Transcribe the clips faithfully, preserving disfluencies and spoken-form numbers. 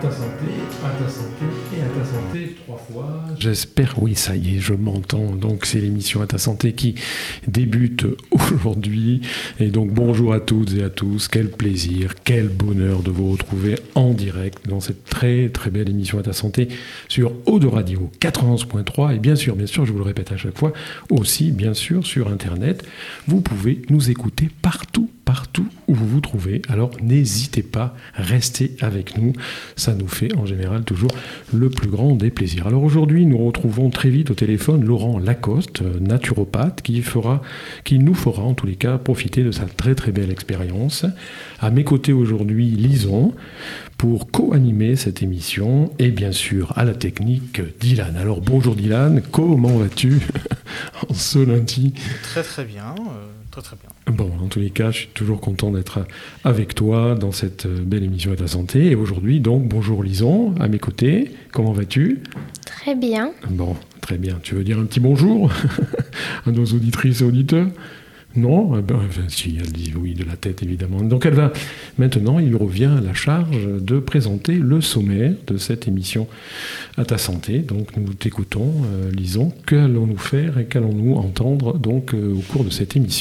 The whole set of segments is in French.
ta santé, à ta santé et à ta santé trois fois. J'espère, oui, ça y est, je m'entends. Donc c'est l'émission À ta santé qui débute aujourd'hui. Et donc bonjour à toutes et à tous. Quel plaisir, quel bonheur de vous retrouver en direct dans cette très très belle émission À ta santé sur Eau de Radio quatre-vingt-onze point trois. Et bien sûr, bien sûr, je vous le répète à chaque fois, aussi bien sûr sur Internet. Vous pouvez nous écouter partout, partout où vous vous trouvez. Alors n'hésitez pas, restez avec nous. Ça nous fait en général toujours le plus grand des plaisirs. Alors aujourd'hui, nous retrouvons très vite au téléphone Laurent Lacoste, naturopathe, qui, fera, qui nous fera en tous les cas profiter de sa très très belle expérience. À mes côtés aujourd'hui, Lison, pour co-animer cette émission, et bien sûr à la technique, Dylan. Alors bonjour Dylan, comment vas-tu en ce lundi ? Très très bien, euh, très très bien. Bon, en tous les cas, je suis toujours content d'être avec toi dans cette belle émission À ta santé. Et aujourd'hui, donc, bonjour Lison, à mes côtés, comment vas-tu ? Très bien. Bon, très bien. Tu veux dire un petit bonjour à nos auditrices et auditeurs ? Non, eh ben, enfin, si, elle dit oui de la tête, évidemment. Donc elle va, maintenant, il lui revient à la charge de présenter le sommaire de cette émission À ta santé. Donc nous t'écoutons, euh, Lison. Qu'allons-nous faire et qu'allons-nous entendre donc euh, au cours de cette émission ?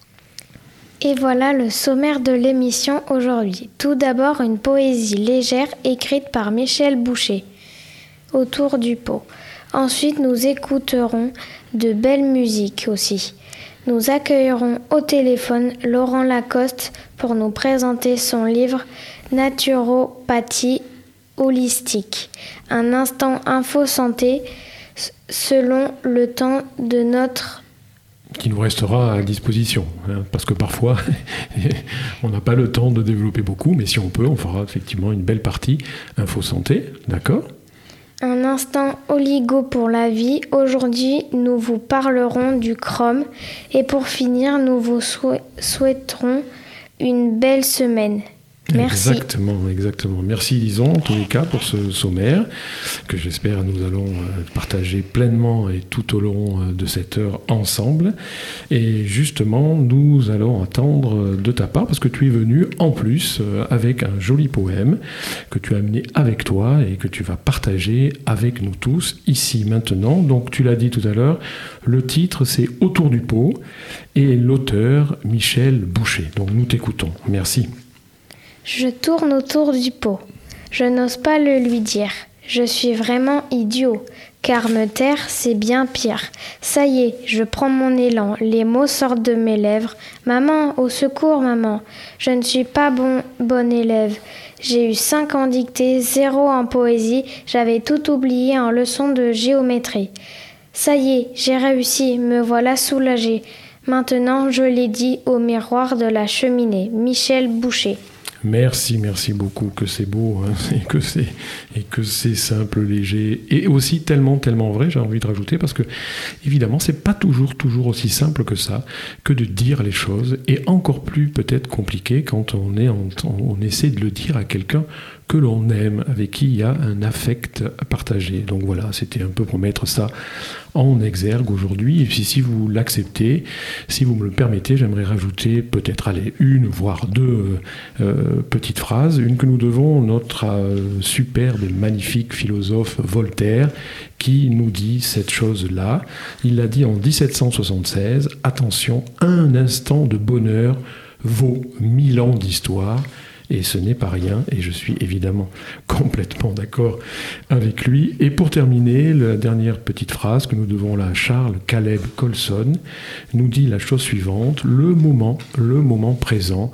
Et voilà le sommaire de l'émission aujourd'hui. Tout d'abord, une poésie légère écrite par Michel Boucher, Autour du pot. Ensuite, nous écouterons de belles musiques aussi. Nous accueillerons au téléphone Laurent Lacoste pour nous présenter son livre Naturopathie holistique. Un instant info santé selon le temps de notre qui nous restera à disposition, hein, parce que parfois on n'a pas le temps de développer beaucoup, mais si on peut, on fera effectivement une belle partie info santé, d'accord ? Un instant oligo pour la vie. Aujourd'hui, nous vous parlerons du chrome. Et pour finir, nous vous sou- souhaiterons une belle semaine. Merci. Exactement, exactement. Merci Lison, en tous les cas, pour ce sommaire que j'espère nous allons partager pleinement et tout au long de cette heure ensemble. Et justement, nous allons attendre de ta part, parce que tu es venu en plus avec un joli poème que tu as amené avec toi et que tu vas partager avec nous tous ici maintenant. Donc tu l'as dit tout à l'heure, le titre c'est Autour du pot et l'auteur Michel Boucher. Donc nous t'écoutons. Merci. Je tourne autour du pot. Je n'ose pas le lui dire. Je suis vraiment idiot, car me taire, c'est bien pire. Ça y est, je prends mon élan, les mots sortent de mes lèvres. Maman, au secours, maman, je ne suis pas bon, bon élève. J'ai eu cinq en dictée, zéro en poésie, j'avais tout oublié en leçon de géométrie. Ça y est, j'ai réussi, me voilà soulagée. Maintenant, je l'ai dit au miroir de la cheminée. Michel Boucher. Merci, merci beaucoup, que c'est beau, hein, et, que c'est, et que c'est simple, léger, et aussi tellement, tellement vrai, j'ai envie de rajouter, parce que, évidemment, c'est pas toujours, toujours aussi simple que ça, que de dire les choses, et encore plus peut-être compliqué quand on, est en, on essaie de le dire à quelqu'un que l'on aime, avec qui il y a un affect à partager. Donc voilà, c'était un peu pour mettre ça en exergue aujourd'hui. Et puis si vous l'acceptez, si vous me le permettez, j'aimerais rajouter peut-être allez, une, voire deux euh, petites phrases. Une que nous devons notre euh, superbe et magnifique philosophe Voltaire, qui nous dit cette chose-là. Il l'a dit en dix-sept cent soixante-seize, attention, un instant de bonheur vaut mille ans d'histoire. Et ce n'est pas rien, et je suis évidemment complètement d'accord avec lui. Et pour terminer, la dernière petite phrase que nous devons là à Charles Caleb Colson nous dit la chose suivante: le moment, le moment présent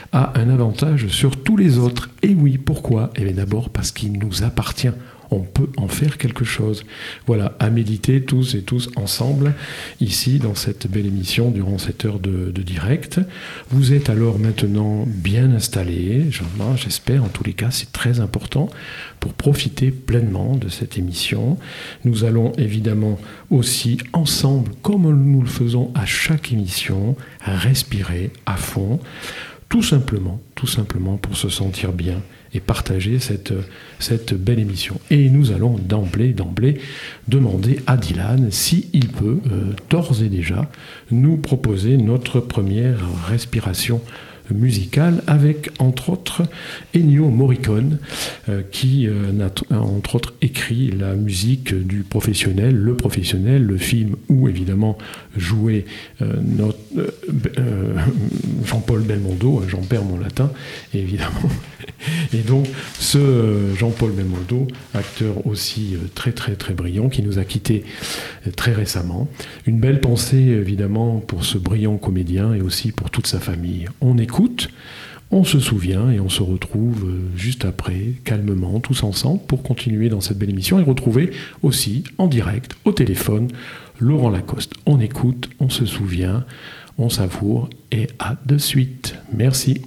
a un avantage sur tous les autres. Et oui, pourquoi ? Eh bien d'abord parce qu'il nous appartient. On peut en faire quelque chose. Voilà, à méditer tous et tous ensemble, ici, dans cette belle émission, durant cette heure de, de direct. Vous êtes alors maintenant bien installés, j'espère, en tous les cas, c'est très important, pour profiter pleinement de cette émission. Nous allons évidemment aussi, ensemble, comme nous le faisons à chaque émission, respirer à fond, tout simplement, tout simplement pour se sentir bien et partager cette, cette belle émission. Et nous allons d'emblée, d'emblée demander à Dylan s'il peut, euh, d'ores et déjà, nous proposer notre première respiration musicale avec, entre autres, Ennio Morricone, euh, qui euh, a, entre autres, écrit la musique du Professionnel, Le Professionnel, le film où, évidemment, jouait euh, notre, euh, euh, Jean-Paul Belmondo, j'en perds mon latin, évidemment. Et donc, ce Jean-Paul Belmondo, acteur aussi très, très, très brillant, qui nous a quittés très récemment. Une belle pensée, évidemment, pour ce brillant comédien et aussi pour toute sa famille. On écoute, on se souvient et on se retrouve juste après, calmement, tous ensemble, pour continuer dans cette belle émission et retrouver aussi, en direct, au téléphone, Laurent Lacoste. On écoute, on se souvient, on savoure et à de suite. Merci.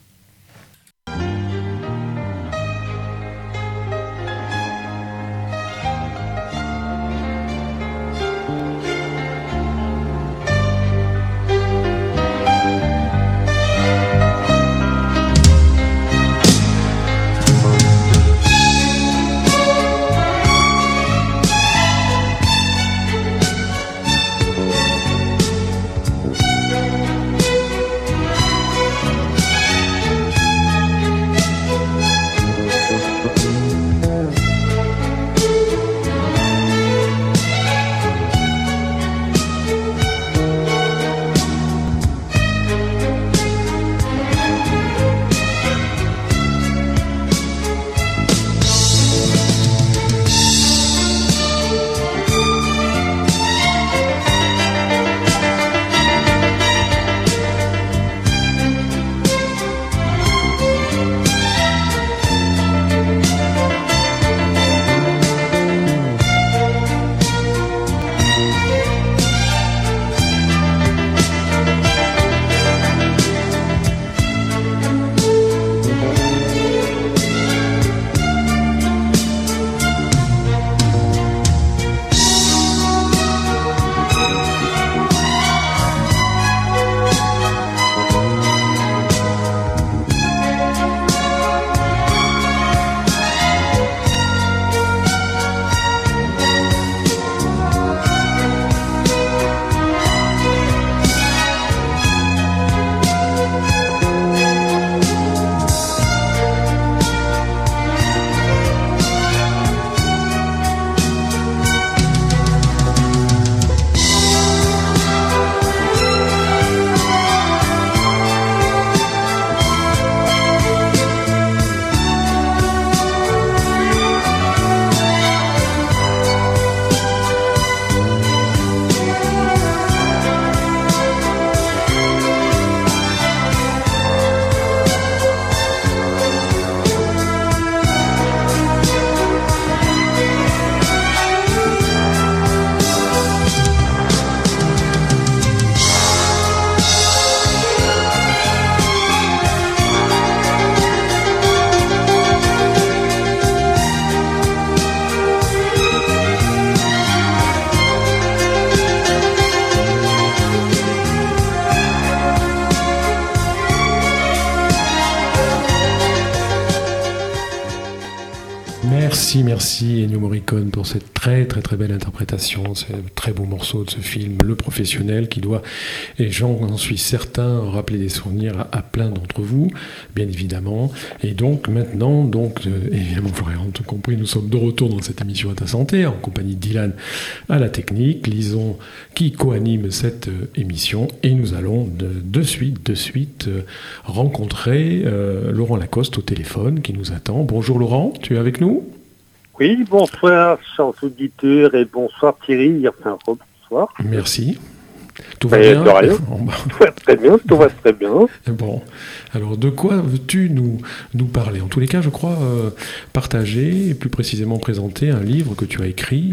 Merci, merci Ennio Morricone pour cette très très très belle interprétation, ce très beau morceau de ce film, Le Professionnel, qui doit, et j'en suis certain, rappeler des souvenirs à, à plein d'entre vous, bien évidemment. Et donc maintenant, donc euh, évidemment vous l'aurez tout compris, nous sommes de retour dans cette émission à ta santé, en compagnie de Dylan à la technique, Lison qui co-anime cette euh, émission, et nous allons de, de suite, de suite euh, rencontrer euh, Laurent Lacoste au téléphone qui nous attend. Bonjour Laurent, tu es avec nous ? Oui, bonsoir, chers auditeurs, et bonsoir Thierry, enfin bonsoir. Merci. Tout va et bien de rien. Tout va très bien, tout va très bien. Bon, alors de quoi veux-tu nous, nous parler ? En tous les cas, je crois euh, partager, et plus précisément présenter un livre que tu as écrit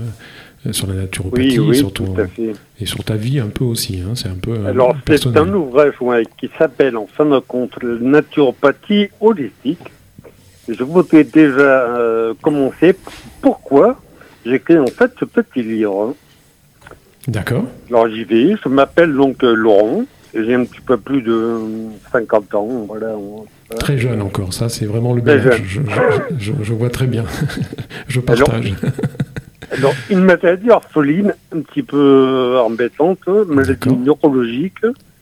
euh, sur la naturopathie, oui, oui, sur ton, tout à fait. Et sur ta vie un peu aussi. Hein, c'est un peu Alors, euh, c'est un ouvrage ouais, qui s'appelle, en fin de compte, naturopathie holistique. Je voudrais déjà euh, commencer. Pourquoi j'ai écrit en fait ce petit livre. D'accord. Alors j'y vais. Je m'appelle donc euh, Laurent. J'ai un petit peu plus de cinquante ans. Voilà. On, voilà. Très jeune encore. Ça, c'est vraiment le bel âge. Je, je, je, je vois très bien. Je partage. Alors, alors, une maladie orpheline un petit peu embêtante, maladie neurologique,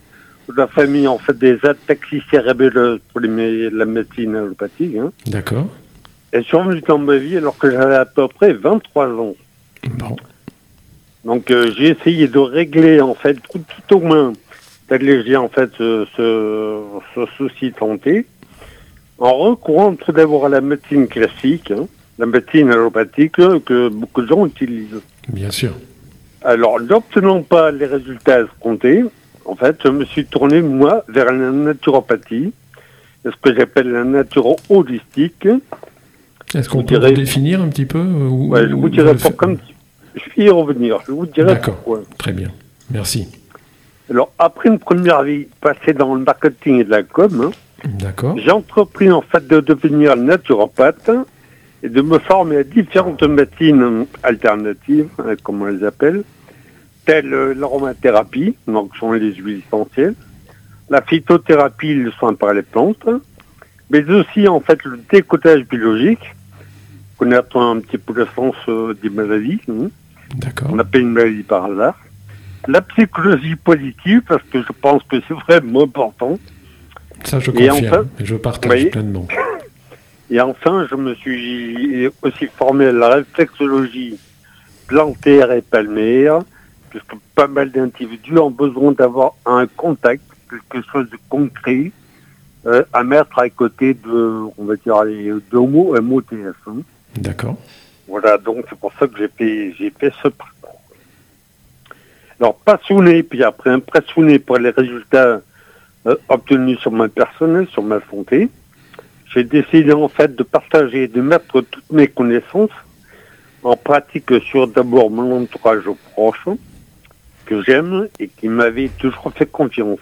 la famille en fait des ataxies cérébelleuses pour les, la médecine allopathique. Hein. D'accord. Et je suis revenu dans ma vie alors que j'avais à peu près vingt-trois ans. Bon. Donc euh, j'ai essayé de régler en fait tout, tout au moins d'alléger en fait ce, ce, ce souci de santé en recourant tout d'abord à la médecine classique, hein, la médecine allopathique que beaucoup de gens utilisent. Bien sûr. Alors n'obtenant pas les résultats escomptés, en fait je me suis tourné moi vers la naturopathie, ce que j'appelle la naturo holistique. Est-ce qu'on peut dirais... définir un petit peu ou, ouais, je vous dirai pour comme je vais y revenir. Je vous dirai D'accord. pourquoi. Très bien. Merci. Alors après une première vie passée dans le marketing et de la com, hein, d'accord. J'ai entrepris en fait de devenir naturopathe et de me former à différentes médecines alternatives, hein, comme on les appelle, telles l'aromathérapie, donc sont les huiles essentielles, la phytothérapie, le soin par les plantes, mais aussi en fait le décodage biologique, connaître un petit peu le sens euh, des maladies. Hein. D'accord. On appelle une maladie par hasard. La psychologie positive, parce que je pense que c'est vraiment important. Ça, je et confirme, enfin, et je partage voyez, pleinement. Et enfin, je me suis aussi formé à la réflexologie plantaire et palmaire, puisque pas mal d'individus ont besoin d'avoir un contact, quelque chose de concret, euh, à mettre à côté de, on va dire, les deux mots M O T S. Hein. D'accord. Voilà, donc c'est pour ça que j'ai fait, j'ai fait ce parcours. Alors, passionné, puis après impressionné par les résultats euh, obtenus sur ma personne, sur ma santé, j'ai décidé en fait de partager, de mettre toutes mes connaissances en pratique sur d'abord mon entourage proche, que j'aime et qui m'avait toujours fait confiance.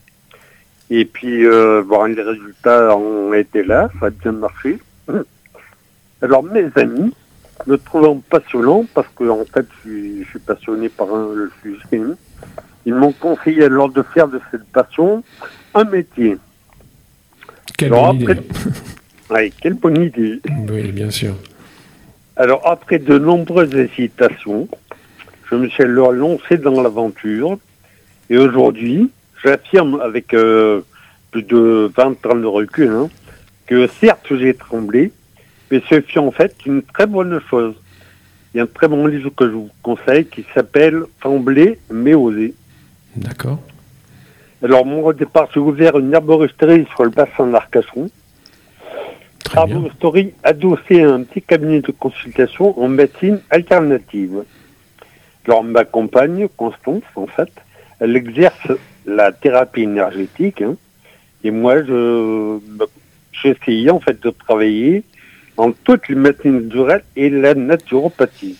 Et puis, euh, bon, les résultats ont été là, ça a bien marché. Alors, mes amis, le trouvant passionnant, parce que en fait, je suis, je suis passionné par un, le sujet, ils m'ont conseillé alors de faire de cette passion un métier. Quelle alors, bonne après, idée. Oui, quelle bonne idée. Oui, bien sûr. Alors, après de nombreuses hésitations, je me suis alors lancé dans l'aventure. Et aujourd'hui, j'affirme avec euh, plus de vingt ans de recul, hein, que certes, j'ai tremblé, mais ce fut en fait une très bonne chose. Il y a un très bon livre que je vous conseille qui s'appelle « Trembler mais oser ». D'accord. Alors, moi, au départ, j'ai ouvert une herboristerie sur le bassin d'Arcachon. Herboristerie adossée à un petit cabinet de consultation en médecine alternative. Alors, ma compagne, Constance, en fait, elle exerce la thérapie énergétique. Hein, et moi, je j'essayais en fait de travailler en toutes les médecines naturelles et la naturopathie.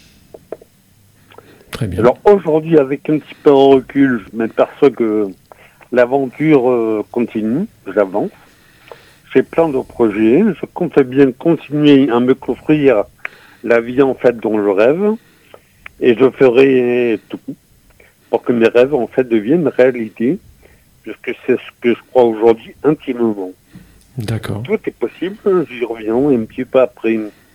Très bien. Alors aujourd'hui, avec un petit peu de recul, je m'aperçois que l'aventure euh, continue, j'avance. J'ai plein de projets, je compte bien continuer à me construire la vie en fait dont je rêve, et je ferai tout pour que mes rêves en fait deviennent réalité, puisque c'est ce que je crois aujourd'hui intimement. D'accord. Tout est possible, j'y reviens un petit peu après.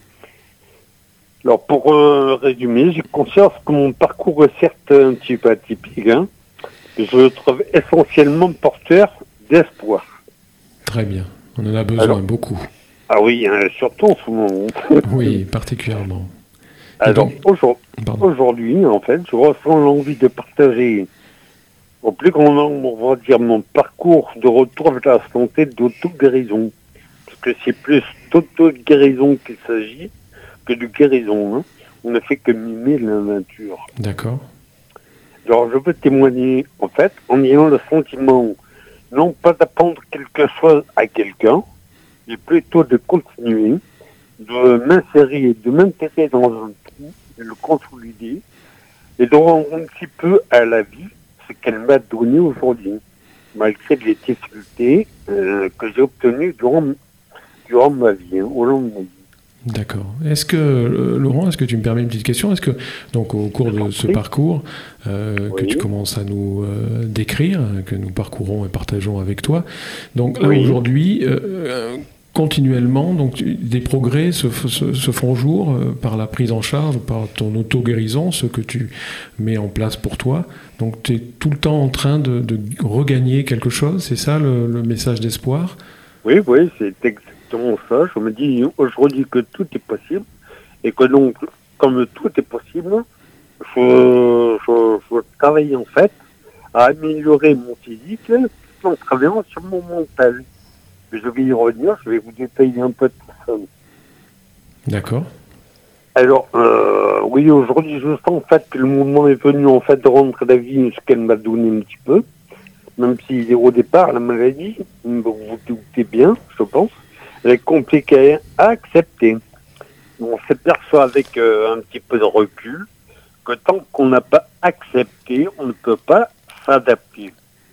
Alors pour euh, résumer, j'ai conscience que mon parcours est certes un petit peu atypique, hein, je le trouve essentiellement porteur d'espoir. Très bien, on en a besoin. Alors, beaucoup. Ah oui, hein, surtout en ce moment. Oui, particulièrement. Alors aujourd'hui, aujourd'hui, en fait, je ressens l'envie de partager au plus grand nombre, on va dire, mon parcours de retour vers la santé d'auto-guérison. Parce que c'est plus d'auto-guérison qu'il s'agit que de guérison. Hein. On ne fait que mimer la nature. D'accord. Alors, je veux témoigner, en fait, en ayant le sentiment, non pas d'apprendre quelque chose à quelqu'un, mais plutôt de continuer, de m'insérer, de m'intéresser dans un trou, de le consolider, et de rendre un petit peu à la vie ce qu'elle m'a donné aujourd'hui, malgré les difficultés euh, que j'ai obtenues durant, durant ma vie, hein, au long de ma vie. D'accord. Est-ce que, euh, Laurent, est-ce que tu me permets une petite question ? Est-ce que, donc, au cours de ce parcours euh, oui. que tu commences à nous euh, décrire, que nous parcourons et partageons avec toi, donc là, oui. aujourd'hui, euh, continuellement, donc des progrès se, se, se font jour euh, par la prise en charge, par ton auto-guérison, ce que tu mets en place pour toi. Donc tu es tout le temps en train de, de regagner quelque chose, c'est ça le, le message d'espoir? Oui, oui, c'est exactement ça. Je me dis aujourd'hui que tout est possible et que donc, comme tout est possible, je, je, je travaille en fait à améliorer mon physique en travaillant sur mon mental. Je vais y revenir, je vais vous détailler un peu tout ça. D'accord. Alors, euh, oui, aujourd'hui, je sens en fait que le mouvement est venu en fait de rendre la vie ce qu'elle m'a donné un petit peu. Même si au départ, la maladie, vous vous doutez bien, je pense, elle est compliquée à accepter. On s'aperçoit avec euh, un petit peu de recul que tant qu'on n'a pas accepté, on ne peut pas s'adapter.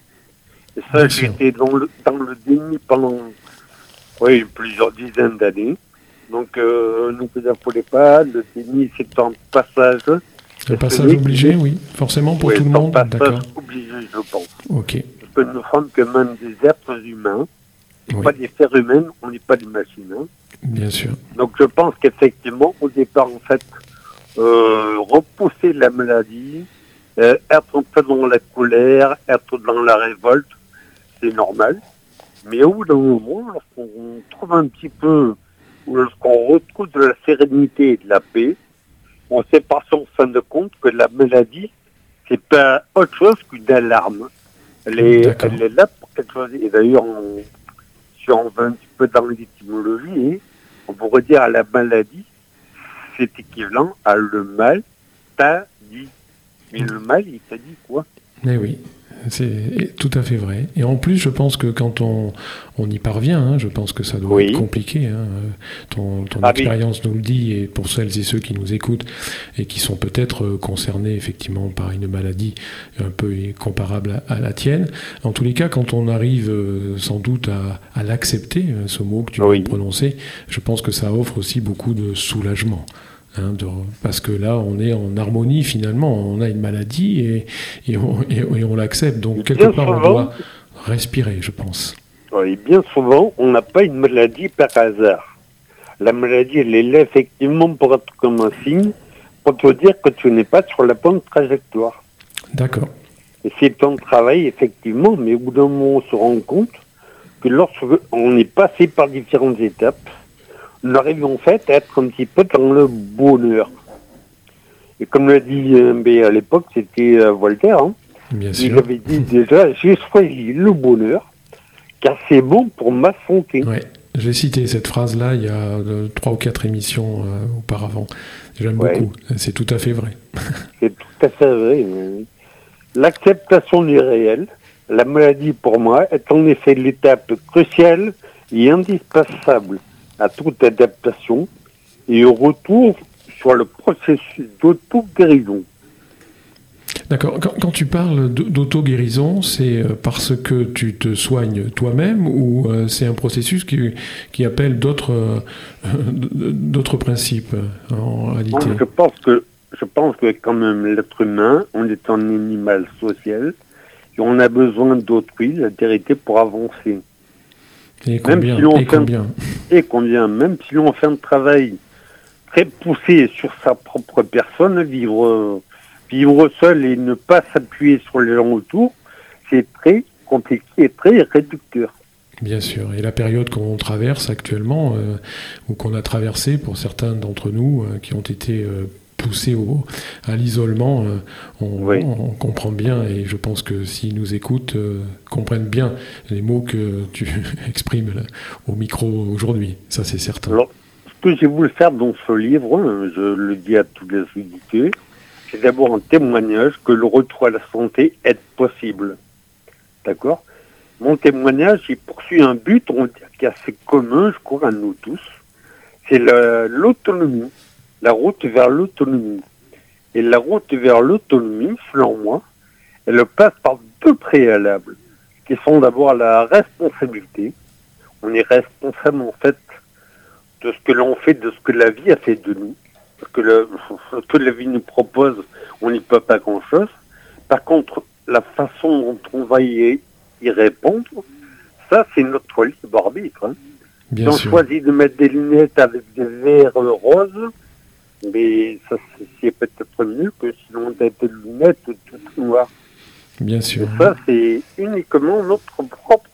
Et ça, j'étais dans le, dans le déni pendant oui, plusieurs dizaines d'années. Donc, euh, ne vous affolez pas, le déni, c'est un passage. Un passage obligé, oui, forcément pour oui, tout le monde. Un d'accord. passage obligé, je pense. Ok. Parce que nous sommes que même des êtres humains, Oui. pas des fers humains, on n'est pas des machines. Hein. Bien sûr. Donc, je pense qu'effectivement, au départ, en fait, euh, repousser la maladie, euh, être un peu dans la colère, être dans la révolte, c'est normal. Mais au bout d'un moment, lorsqu'on trouve un petit peu, ou lorsqu'on retrouve de la sérénité et de la paix, on s'aperçoit en fin de compte que la maladie, c'est pas autre chose qu'une alarme. Elle est, elle est là pour quelque chose. Et d'ailleurs, on, si on va un petit peu dans l'étymologie, on pourrait dire à la maladie, c'est équivalent à le mal t'a dit. Mais le mal, il t'a dit quoi? Eh oui. C'est tout à fait vrai. Et en plus, je pense que quand on, on y parvient, hein, je pense que ça doit oui. être compliqué. Hein. Ton, ton ah expérience oui. nous le dit, et pour celles et ceux qui nous écoutent et qui sont peut-être concernés effectivement par une maladie un peu comparable à, à la tienne. En tous les cas, quand on arrive euh, sans doute à, à l'accepter, ce mot que tu oui. viens de prononcer, je pense que ça offre aussi beaucoup de soulagement. Hein, de, parce que là, on est en harmonie finalement. On a une maladie et, et, on, et, et on l'accepte. Donc, bien quelque part, souvent, on doit respirer, je pense. Oui, bien souvent, on n'a pas une maladie par hasard. La maladie, elle est là effectivement pour être comme un signe, pour te dire que tu n'es pas sur la bonne trajectoire. D'accord. Et c'est un travail, effectivement, mais au bout d'un moment, on se rend compte que lorsqu'on est passé par différentes étapes, nous arrivons en fait à être un petit peu dans le bonheur. Et comme l'a dit euh, à l'époque, c'était euh, Voltaire, hein, Bien il sûr. avait dit déjà, j'ai choisi le bonheur, car c'est bon pour ma santé. Ouais. J'ai cité cette phrase-là il y a trois ou quatre émissions euh, auparavant. J'aime ouais. beaucoup. C'est tout à fait vrai. C'est tout à fait vrai. L'acceptation du réel, la maladie pour moi, est en effet l'étape cruciale et indispensable à toute adaptation et au retour sur le processus d'auto-guérison. D'accord. Quand, quand tu parles d'auto-guérison, c'est parce que tu te soignes toi-même ou euh, c'est un processus qui, qui appelle d'autres, euh, d'autres principes en réalité? Non, je pense que je pense que quand même l'être humain, on est un animal social et on a besoin d'autrui, la vérité, pour avancer. Et combien, même si et, combien un, et combien Même si l'on fait un travail très poussé sur sa propre personne, vivre, vivre seul et ne pas s'appuyer sur les gens autour, c'est très compliqué et très réducteur. Bien sûr. Et la période qu'on traverse actuellement, euh, ou qu'on a traversée pour certains d'entre nous euh, qui ont été euh, poussés au, à l'isolement, euh, on, oui. on, on comprend bien, et je pense que s'ils nous écoutent, euh, comprennent bien les mots que tu exprimes là, au micro aujourd'hui. Ça, c'est certain. Alors, ce que j'ai voulu faire dans ce livre, je le dis à tous les auditeurs, c'est d'abord un témoignage que le retour à la santé est possible. D'accord ? Mon témoignage, il poursuit un but, on va dire, qui est assez commun, je crois, à nous tous. C'est la, l'autonomie, la route vers l'autonomie. Et la route vers l'autonomie, selon moi, elle passe par deux préalables, qui sont d'abord la responsabilité. On est responsable, en fait, de ce que l'on fait, de ce que la vie a fait de nous. Parce que le, ce que la vie nous propose, on n'y peut pas grand-chose. Par contre, la façon dont on va y, y répondre, ça, c'est notre libre arbitre. Hein. Bien Ils ont sûr. choisi de mettre des lunettes avec des verres roses, mais ça c'est, c'est peut-être mieux que sinon d'être des lunettes toutes noires. Bien sûr. Et ça, c'est uniquement notre propre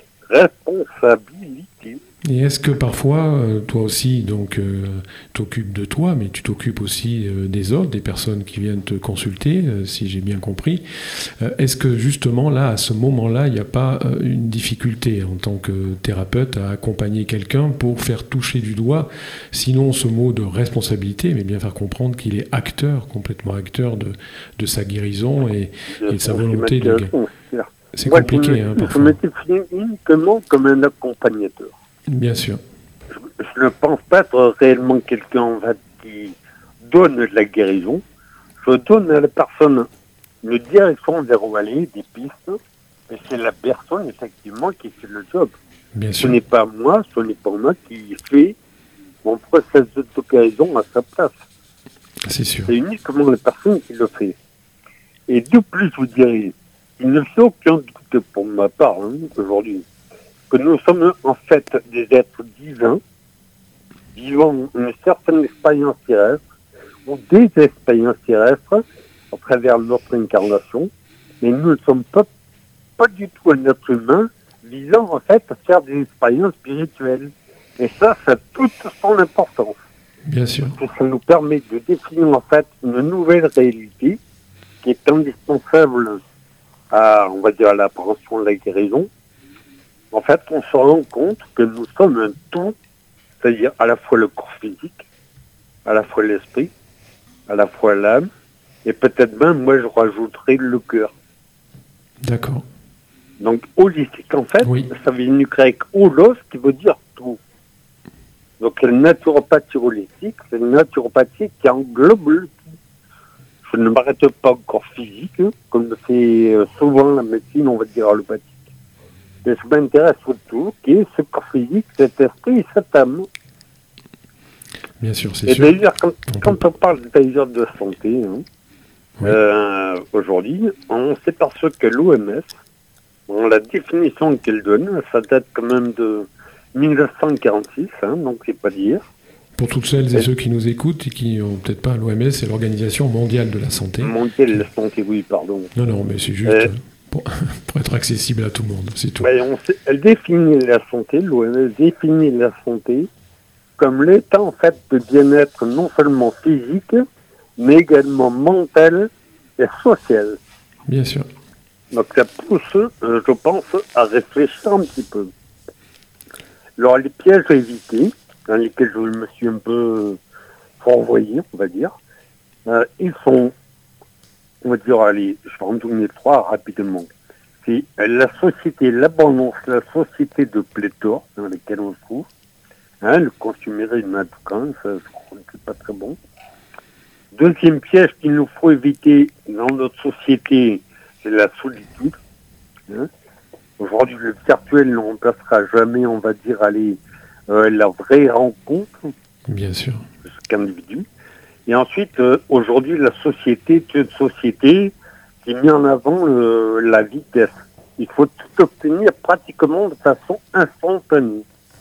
responsabilité. Et est-ce que parfois, euh, toi aussi, donc, euh, t'occupes de toi, mais tu t'occupes aussi euh, des autres, des personnes qui viennent te consulter, euh, si j'ai bien compris. Euh, est-ce que justement, là, à ce moment-là, il n'y a pas euh, une difficulté en tant que thérapeute à accompagner quelqu'un pour faire toucher du doigt, sinon ce mot de responsabilité, mais bien faire comprendre qu'il est acteur, complètement acteur de, de sa guérison et, et de sa volonté de guérir. C'est Moi, compliqué, je me, hein, je parfois. me définis uniquement comme un accompagnateur. Bien sûr. Je, je ne pense pas être réellement quelqu'un en fait, qui donne de la guérison. Je donne à la personne une direction vers où aller, des pistes, et c'est la personne effectivement qui fait le job. Bien Ce sûr. n'est pas moi, ce n'est pas moi qui fait mon processus de guérison à sa place. C'est sûr. C'est uniquement la personne qui le fait. Et de plus, je vous dirais, il ne fait aucun doute pour ma part, hein, aujourd'hui, que nous sommes en fait des êtres divins, vivant une certaine expérience terrestre, ou des expériences terrestres, à travers notre incarnation, mais nous ne sommes pas, pas du tout un être humain, visant en fait à faire des expériences spirituelles. Et ça, ça a toute son importance. Bien sûr. Parce que ça nous permet de définir en fait une nouvelle réalité qui est indispensable à, on va dire, à l'appréhension de la guérison. En fait, on se rend compte que nous sommes un tout, c'est-à-dire à la fois le corps physique, à la fois l'esprit, à la fois l'âme, et peut-être même, moi, je rajouterai le cœur. D'accord. Donc, holistique, en fait, Oui. ça vient du grec holos, qui veut dire tout. Donc, la naturopathie holistique, c'est une naturopathie qui englobe le tout. Je ne m'arrête pas au corps physique, comme le fait souvent la médecine, on va dire, allopathique. Mais je m'intéresse au tout, qui est ce corps physique, cet esprit et cette âme. Bien sûr, c'est Et sûr. d'ailleurs, quand, On quand peut- on parle d'ailleurs de santé, hein, Oui. euh, aujourd'hui, on sait parce que l'O M S, bon, la définition qu'elle donne, ça date quand même de mille neuf cent quarante-six, hein, donc c'est pas d'hier. Pour toutes celles et Et- ceux qui nous écoutent et qui n'ont peut-être pas l'O M S, c'est l'Organisation mondiale de la santé. Mondial de la santé, oui, pardon. Non, non, mais c'est juste Euh, euh, pour, pour être accessible à tout le monde, c'est tout. Mais on sait- elle définit la santé, l'O M S définit la santé comme l'état en fait de bien-être non seulement physique, mais également mental et social. Bien sûr. Donc ça pousse, euh, je pense, à réfléchir un petit peu. Alors les pièges à éviter, dans lesquels je me suis un peu renvoyé, on va dire, euh, ils sont, on va dire, allez, je vais en donner trois rapidement. C'est euh, la société, l'abondance, la société de pléthore dans laquelle on se trouve. Hein, le consumérisme, en tout cas, ça, je crois que c'est pas très bon. Deuxième piège qu'il nous faut éviter dans notre société, c'est la solitude. Hein. Aujourd'hui, le virtuel ne remplacera jamais, on va dire, allez, euh, la vraie rencontre Bien sûr. de chaque individu. Et ensuite, euh, aujourd'hui, la société, c'est une société qui met en avant euh, la vitesse. Il faut tout obtenir pratiquement de façon instantanée.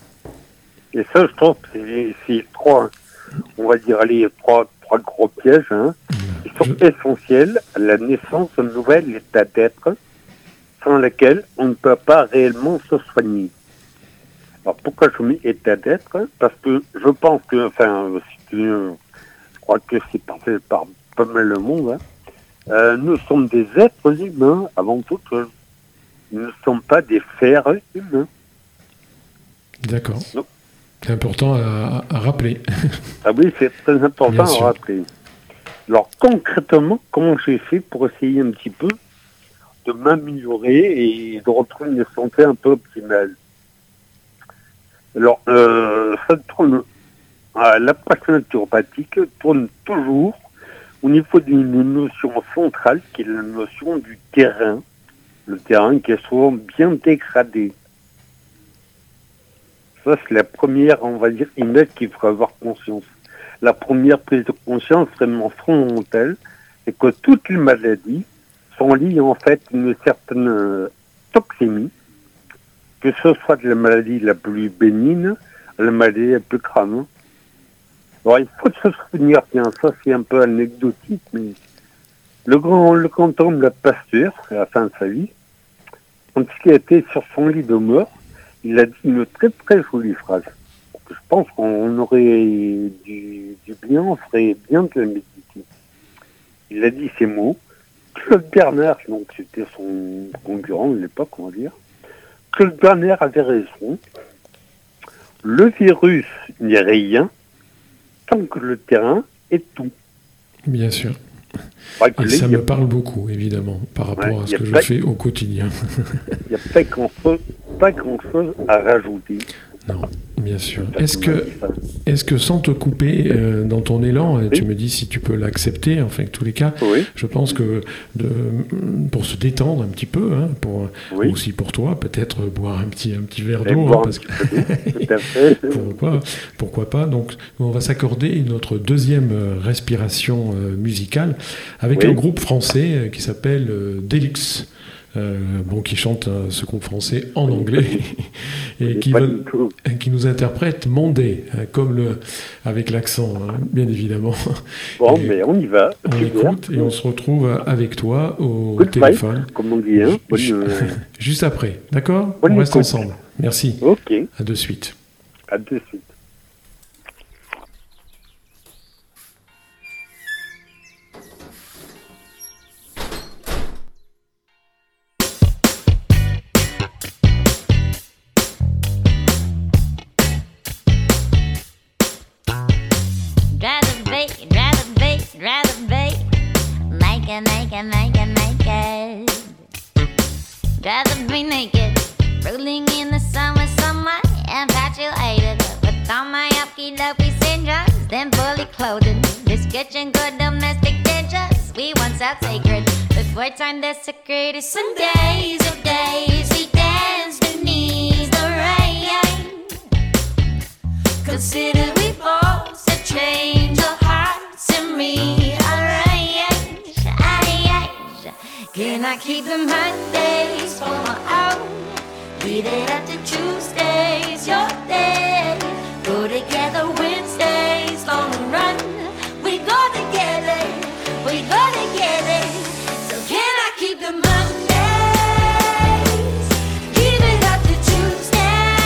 Et ça, je trouve que c'est, c'est trois, on va dire, allez, trois, trois gros pièges, hein, qui sont Je- essentiels à la naissance d'un nouvel état d'être, sans lequel on ne peut pas réellement se soigner. Alors pourquoi je mets état d'être? Parce que je pense que, enfin, c'est une- je crois que c'est partagé par pas mal le monde, hein, euh, nous sommes des êtres humains avant toute chose. Nous ne sommes pas des fers humains. D'accord. Non. C'est important à, à rappeler. Ah oui, c'est très important Bien à sûr. rappeler. Alors concrètement, comment j'ai fait pour essayer un petit peu de m'améliorer et de retrouver une santé un peu optimale? Alors, euh, ça tourne, euh, l'approche naturopathique tourne toujours au niveau d'une notion centrale qui est la notion du terrain. Le terrain qui est souvent bien dégradé. Ça, c'est la première, on va dire, image qu'il faut avoir conscience. La première prise de conscience vraiment fondamentale, c'est que toutes les maladies sont liées en fait à une certaine euh, toxémie, que ce soit de la maladie la plus bénigne Elle m'a dit un peu crâne. Alors, il faut se souvenir, tiens, ça c'est un peu anecdotique, mais le grand, le grand homme, la Pasteur, à la fin de sa vie, quand il était sur son lit de mort, il a dit une très très jolie phrase. Je pense qu'on aurait du, du bien, on ferait bien de la méditer. Il a dit ces mots. Claude Bernard, donc c'était son concurrent de l'époque, on va dire. Claude Bernard avait raison. Le virus n'est rien tant que le terrain est tout. Bien sûr. Et ça me parle beaucoup, évidemment, par rapport ouais, à ce que je fais au quotidien. Il n'y a pas grand-chose, pas grand-chose à rajouter. Non, bien sûr. Est-ce que, est-ce que sans te couper euh, dans ton élan, oui. tu me dis si tu peux l'accepter, enfin, en tous les cas, oui. je pense que de, pour se détendre un petit peu, hein, pour, oui. aussi pour toi, peut-être boire un petit, un petit verre d'eau. Hein, parce que... pourquoi, pourquoi pas. Donc, on va s'accorder notre deuxième respiration euh, musicale avec oui. un groupe français euh, qui s'appelle euh, Deluxe. Euh, bon, qui chante euh, ce groupe français en anglais et qui, va, qui nous interprète Monday, hein, comme le, avec l'accent, hein, bien évidemment. Bon, et mais on y va. On écoute et on se retrouve avec toi au Good téléphone. Fight, comme on dit, hein. Bonne... Juste après, d'accord? Bonne On reste écoute. ensemble. Merci. Ok. À de suite. À de suite. Make it, make it, make it. Rather be naked, rolling in the sun with someone infatuated with all my uppy dopey syndromes, then fully clothed in this kitchen good domestic dishes we once held sacred before time desecrated. Some days of days we dance beneath the rain. Consider we both a change of hearts and rearrange. Can I keep the Mondays for my own? Leave it up to Tuesdays, your day. Go together Wednesdays, long run. We go together, we go together. So can I keep the Mondays? Leave it up to Tuesdays.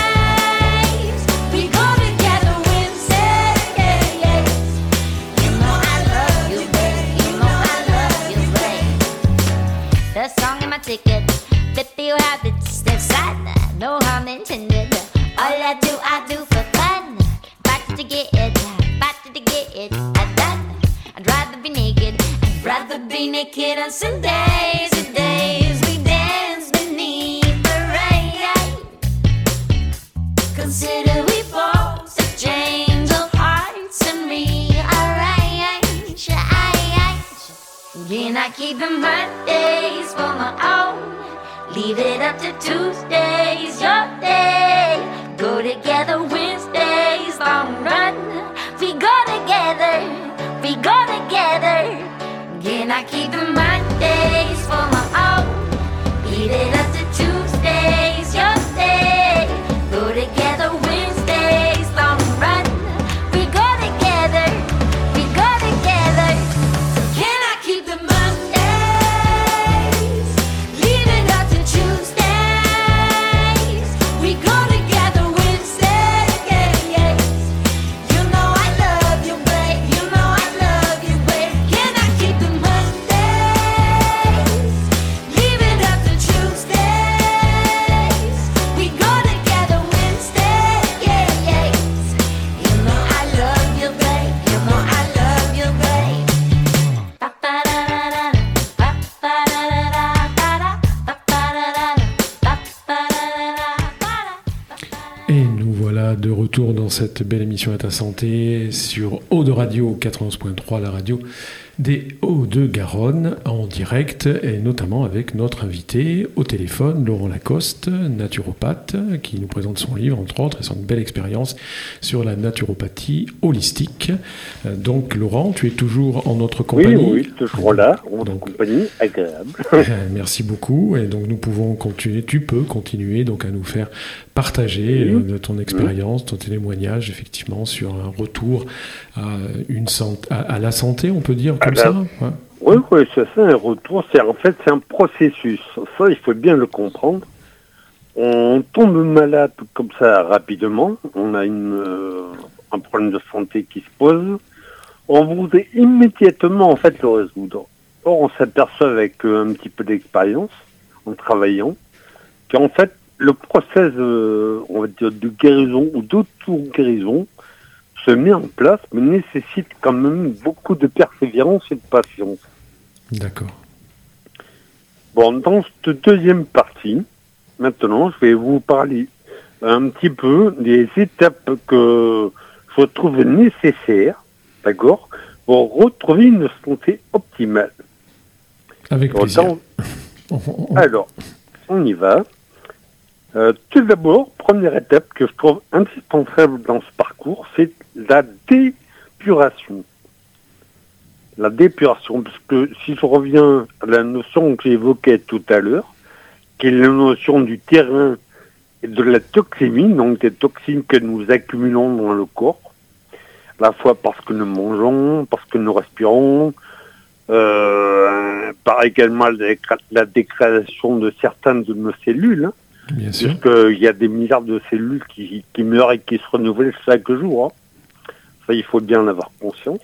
We go together Wednesdays. You know I love you, babe. You know I love you, babe. The song in my ticket, fifty habits, step side, no harm intended. All I do, I do for fun. Fight to get it, fight to get it, I done. I'd rather be naked, I'd rather be naked on some days and days we dance beneath the rain. Consider we both a change of hearts and rearrange. Can I keep the Mondays for my own? Leave it up to Tuesdays, your day. Go together Wednesdays, long run. We go together, we go together. Can I keep the Mondays for my own? Leave it up to Tuesdays, your day. Go together Wednesdays, long run. We go together, we go together. So can I keep the Mondays? Leave it up to Tuesdays. We go together Wednesdays. You know I love you, babe. You know I love you, babe. Can I keep the Mondays? Leave it up to Tuesdays. We go together Wednesdays. You know I love you, babe. You know I love you, babe. Ba-ba-da-da-da, ba-ba-da-da-da-da, ba-ba-da-da-da, ba-ba-da-da-da-da. Et nous voilà de retour dans cette belle émission à ta santé sur Eau de Radio quatre-vingt-onze point trois, la radio des Hauts-de-Garonne en direct et notamment avec notre invité au téléphone, Laurent Lacoste, naturopathe, qui nous présente son livre entre autres et son belle expérience sur la naturopathie holistique. Donc Laurent, tu es toujours en notre compagnie. Oui, oui, toujours là, en notre compagnie, agréable. Merci beaucoup et donc nous pouvons continuer, tu peux continuer donc à nous faire partager oui. euh, ton expérience, ton témoignage effectivement sur un retour à, une santé, à, à la santé, on peut dire comme ça. Ouais. Oui, oui, c'est ça, un retour, c'est en fait c'est un processus. Ça, il faut bien le comprendre. On tombe malade comme ça rapidement, on a une, euh, un problème de santé qui se pose, on voudrait immédiatement en fait le résoudre. Or, on s'aperçoit avec euh, un petit peu d'expérience, en travaillant, qu'en fait, le process, euh, on va dire, de guérison ou d'auto-guérison se met en place, mais nécessite quand même beaucoup de persévérance et de patience. D'accord. Bon, dans cette deuxième partie, maintenant, je vais vous parler un petit peu des étapes que je trouve nécessaires, d'accord, pour retrouver une santé optimale. Avec plaisir. Dans... Alors, on y va. Euh, tout d'abord, première étape que je trouve indispensable dans ce parcours, c'est la dépuration. La dépuration, parce que si je reviens à la notion que j'évoquais tout à l'heure, qui est la notion du terrain et de la toxémie, donc des toxines que nous accumulons dans le corps, à la fois parce que nous mangeons, parce que nous respirons, euh, par également la, la dégradation de certaines de nos cellules, hein. Bien sûr. Puisqu'il y a des milliards de cellules qui, qui meurent et qui se renouvellent chaque jour. Hein. Ça, il faut bien en avoir conscience.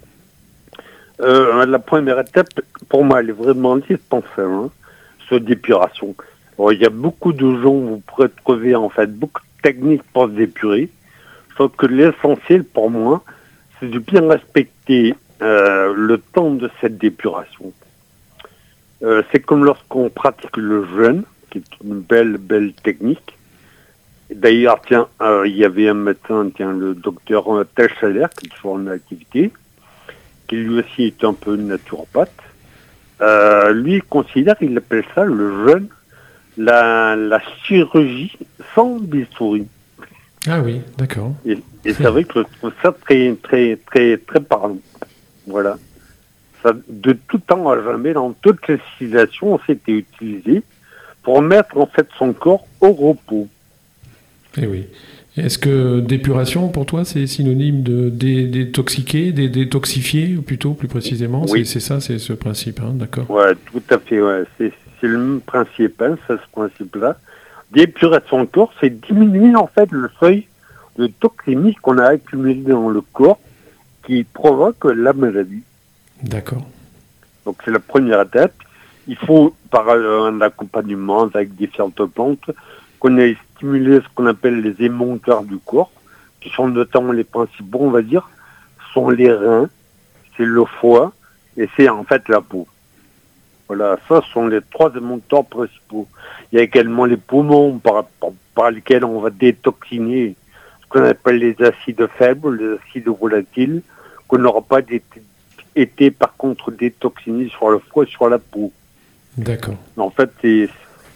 Euh, la première étape, pour moi, elle est vraiment indispensable, hein, cette dépuration. Alors, il y a beaucoup de gens, vous pourrez trouver en fait beaucoup de techniques pour se dépurer. Sauf que l'essentiel pour moi, c'est de bien respecter euh, le temps de cette dépuration. Euh, c'est comme lorsqu'on pratique le jeûne, qui est une belle, belle technique. D'ailleurs, tiens, euh, il y avait un médecin, tiens, le docteur Techaler, qui est toujours en activité, qui lui aussi est un peu naturopathe. Euh, lui, il considère, il appelle ça le jeûne, la, la chirurgie sans bistouri. Ah oui, d'accord. Et, et c'est vrai que je trouve ça très, très, très, très parlant. Voilà. Ça, de tout temps à jamais, dans toutes les civilisations, c'était utilisé pour mettre en fait son corps au repos. Eh oui. Est-ce que dépuration, pour toi, c'est synonyme de dé- détoxiquer, dé- détoxifier, ou plutôt, plus précisément? Oui. C'est, c'est ça, c'est ce principe, hein, d'accord. Ouais, tout à fait, ouais. C'est, c'est le même principe, hein, c'est ce principe-là. Dépurer son corps, c'est diminuer en fait le seuil de toxémie qu'on a accumulé dans le corps qui provoque la maladie. D'accord. Donc c'est la première étape. Il faut, par un accompagnement avec différentes plantes, qu'on ait stimulé ce qu'on appelle les émoncteurs du corps, qui sont notamment les principaux, on va dire, sont les reins, c'est le foie, et c'est en fait la peau. Voilà, ça sont les trois émoncteurs principaux. Il y a également les poumons par, par, par lesquels on va détoxiner ce qu'on appelle les acides faibles, les acides volatiles, qu'on n'aura pas été, été par contre détoxinés sur le foie et sur la peau. D'accord. En fait, c'est,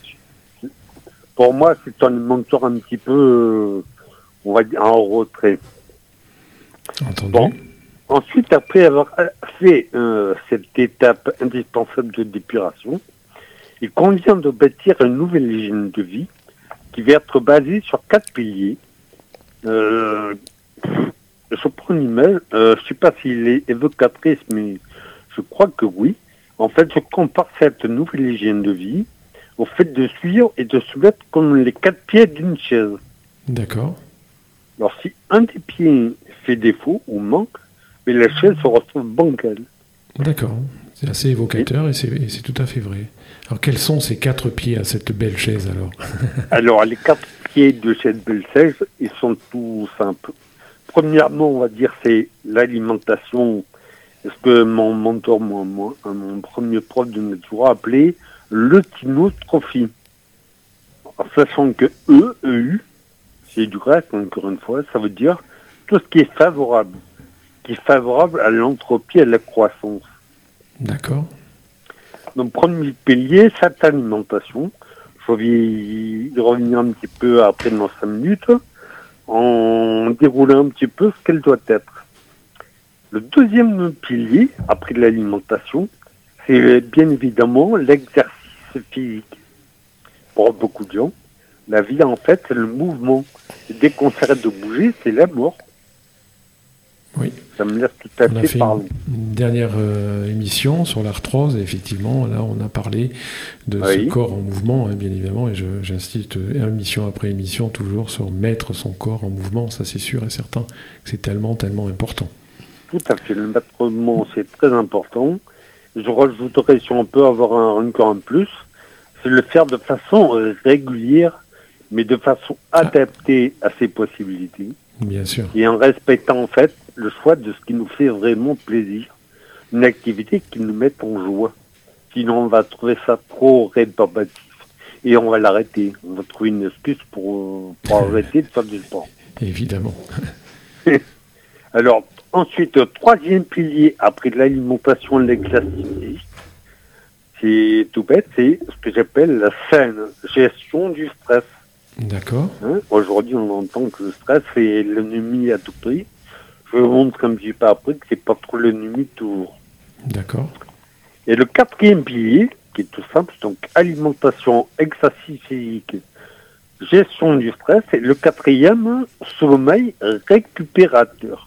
pour moi, c'est un émoncteur un petit peu, euh, on va dire, en retrait. Entendu. Bon. Ensuite, après avoir fait euh, cette étape indispensable de dépuration, il convient de bâtir une nouvelle hygiène de vie qui va être basée sur quatre piliers. Euh, je prends une image, euh, je ne sais pas s'il est évocatrice, mais je crois que oui. En fait, je compare cette nouvelle hygiène de vie au fait de suivre et de se mettre comme les quatre pieds d'une chaise. D'accord. Alors, si un des pieds fait défaut ou manque, mais la chaise se retrouve bancale. D'accord. C'est assez évocateur et c'est, et c'est tout à fait vrai. Alors, quels sont ces quatre pieds à cette belle chaise, alors? Alors, les quatre pieds de cette belle chaise, ils sont tout simples. Premièrement, on va dire, c'est l'alimentation. Ce que mon mentor, moi, moi, mon premier prof de nature a appelé l'eutynotrophie. Sachant que E, E U, c'est du grec, encore une fois, ça veut dire tout ce qui est favorable, qui est favorable à l'entropie et à la croissance. D'accord. Donc, premier pilier, cette alimentation. Je vais y revenir un petit peu après dans cinq minutes, en déroulant un petit peu ce qu'elle doit être. Le deuxième pilier, après l'alimentation, c'est bien évidemment l'exercice physique. Pour beaucoup de gens, la vie, en fait, c'est le mouvement. Dès qu'on s'arrête de bouger, c'est la mort. Oui. Ça me laisse tout à On a fait fait parler. une dernière euh, émission sur l'arthrose, et effectivement, là, on a parlé de Oui. ce corps en mouvement, hein, bien évidemment, et je, j'insiste euh, émission après émission toujours sur mettre son corps en mouvement, ça c'est sûr et certain, que c'est tellement, tellement important. Tout à fait. Le mouvement, c'est très important. Je rajouterais, si on peut avoir un, encore un plus, c'est le faire de façon euh, régulière, mais de façon adaptée à ses possibilités. Bien sûr. Et en respectant en fait le choix de ce qui nous fait vraiment plaisir, une activité qui nous met en joie. Sinon on va trouver ça trop rébarbatif et on va l'arrêter. On va trouver une excuse pour, pour arrêter de faire du sport. Évidemment. Alors ensuite, troisième pilier après l'alimentation et l'exercice, c'est tout bête, c'est ce que j'appelle la saine gestion du stress. D'accord. Hein, aujourd'hui, on entend que le stress, c'est l'ennemi à tout prix. Je vous montre comme je dis pas après que c'est pas trop l'ennemi toujours. D'accord. Et le quatrième pilier, qui est tout simple, donc alimentation, exercice physique, gestion du stress, et le quatrième, sommeil récupérateur.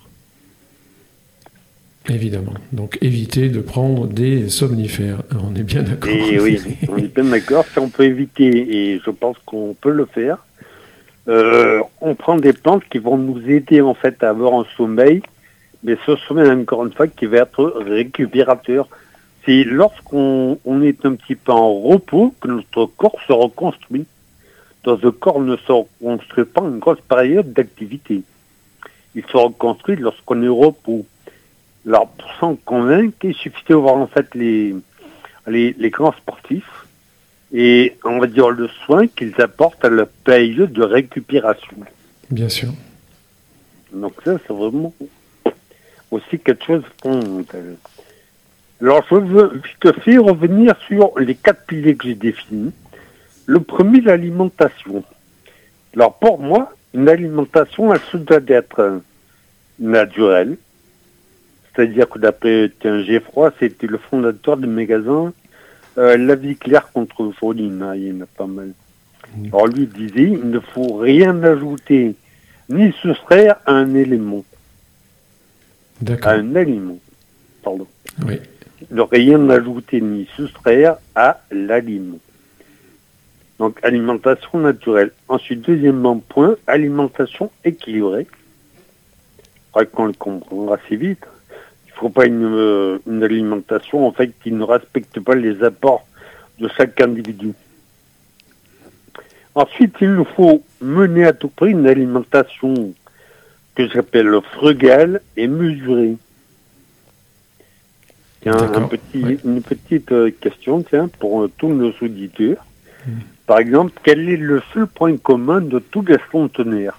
Évidemment. Donc éviter de prendre des somnifères. On est bien d'accord. Et oui, on est bien d'accord. Si on peut éviter, et je pense qu'on peut le faire, euh, on prend des plantes qui vont nous aider en fait à avoir un sommeil, mais ce sommeil, encore une fois, qui va être récupérateur. C'est lorsqu'on on est un petit peu en repos que notre corps se reconstruit. Dans le corps ne se reconstruit pas une grosse période d'activité. Il se reconstruit lorsqu'on est au repos. Alors, pour s'en convaincre, il suffit de voir en fait les, les, les grands sportifs et, on va dire, le soin qu'ils apportent à leur période de récupération. Bien sûr. Donc ça, c'est vraiment aussi quelque chose de fondamental. Alors, je veux vite fait revenir sur les quatre piliers que j'ai définis. Le premier, l'alimentation. Alors, pour moi, une alimentation, elle se doit d'être naturelle. C'est-à-dire que d'après un Geoffroy, c'était le fondateur du magasin euh, La Vie Claire contre Foline. Il y en a pas mal. Alors lui disait, il ne faut rien ajouter, ni soustraire à un élément. D'accord. À un aliment. Pardon. Oui. Ne rien ajouter, ni soustraire à l'aliment. Donc alimentation naturelle. Ensuite, deuxièmement point, alimentation équilibrée. Je crois qu'on le comprendra assez vite. Il ne faut pas une, euh, une alimentation en fait qui ne respecte pas les apports de chaque individu. Ensuite, il nous faut mener à tout prix une alimentation que j'appelle frugale et mesurée. Tiens, un petit, ouais. une petite euh, question tiens, pour euh, tous nos auditeurs. Mmh. Par exemple, quel est le seul point commun de tous les centenaires?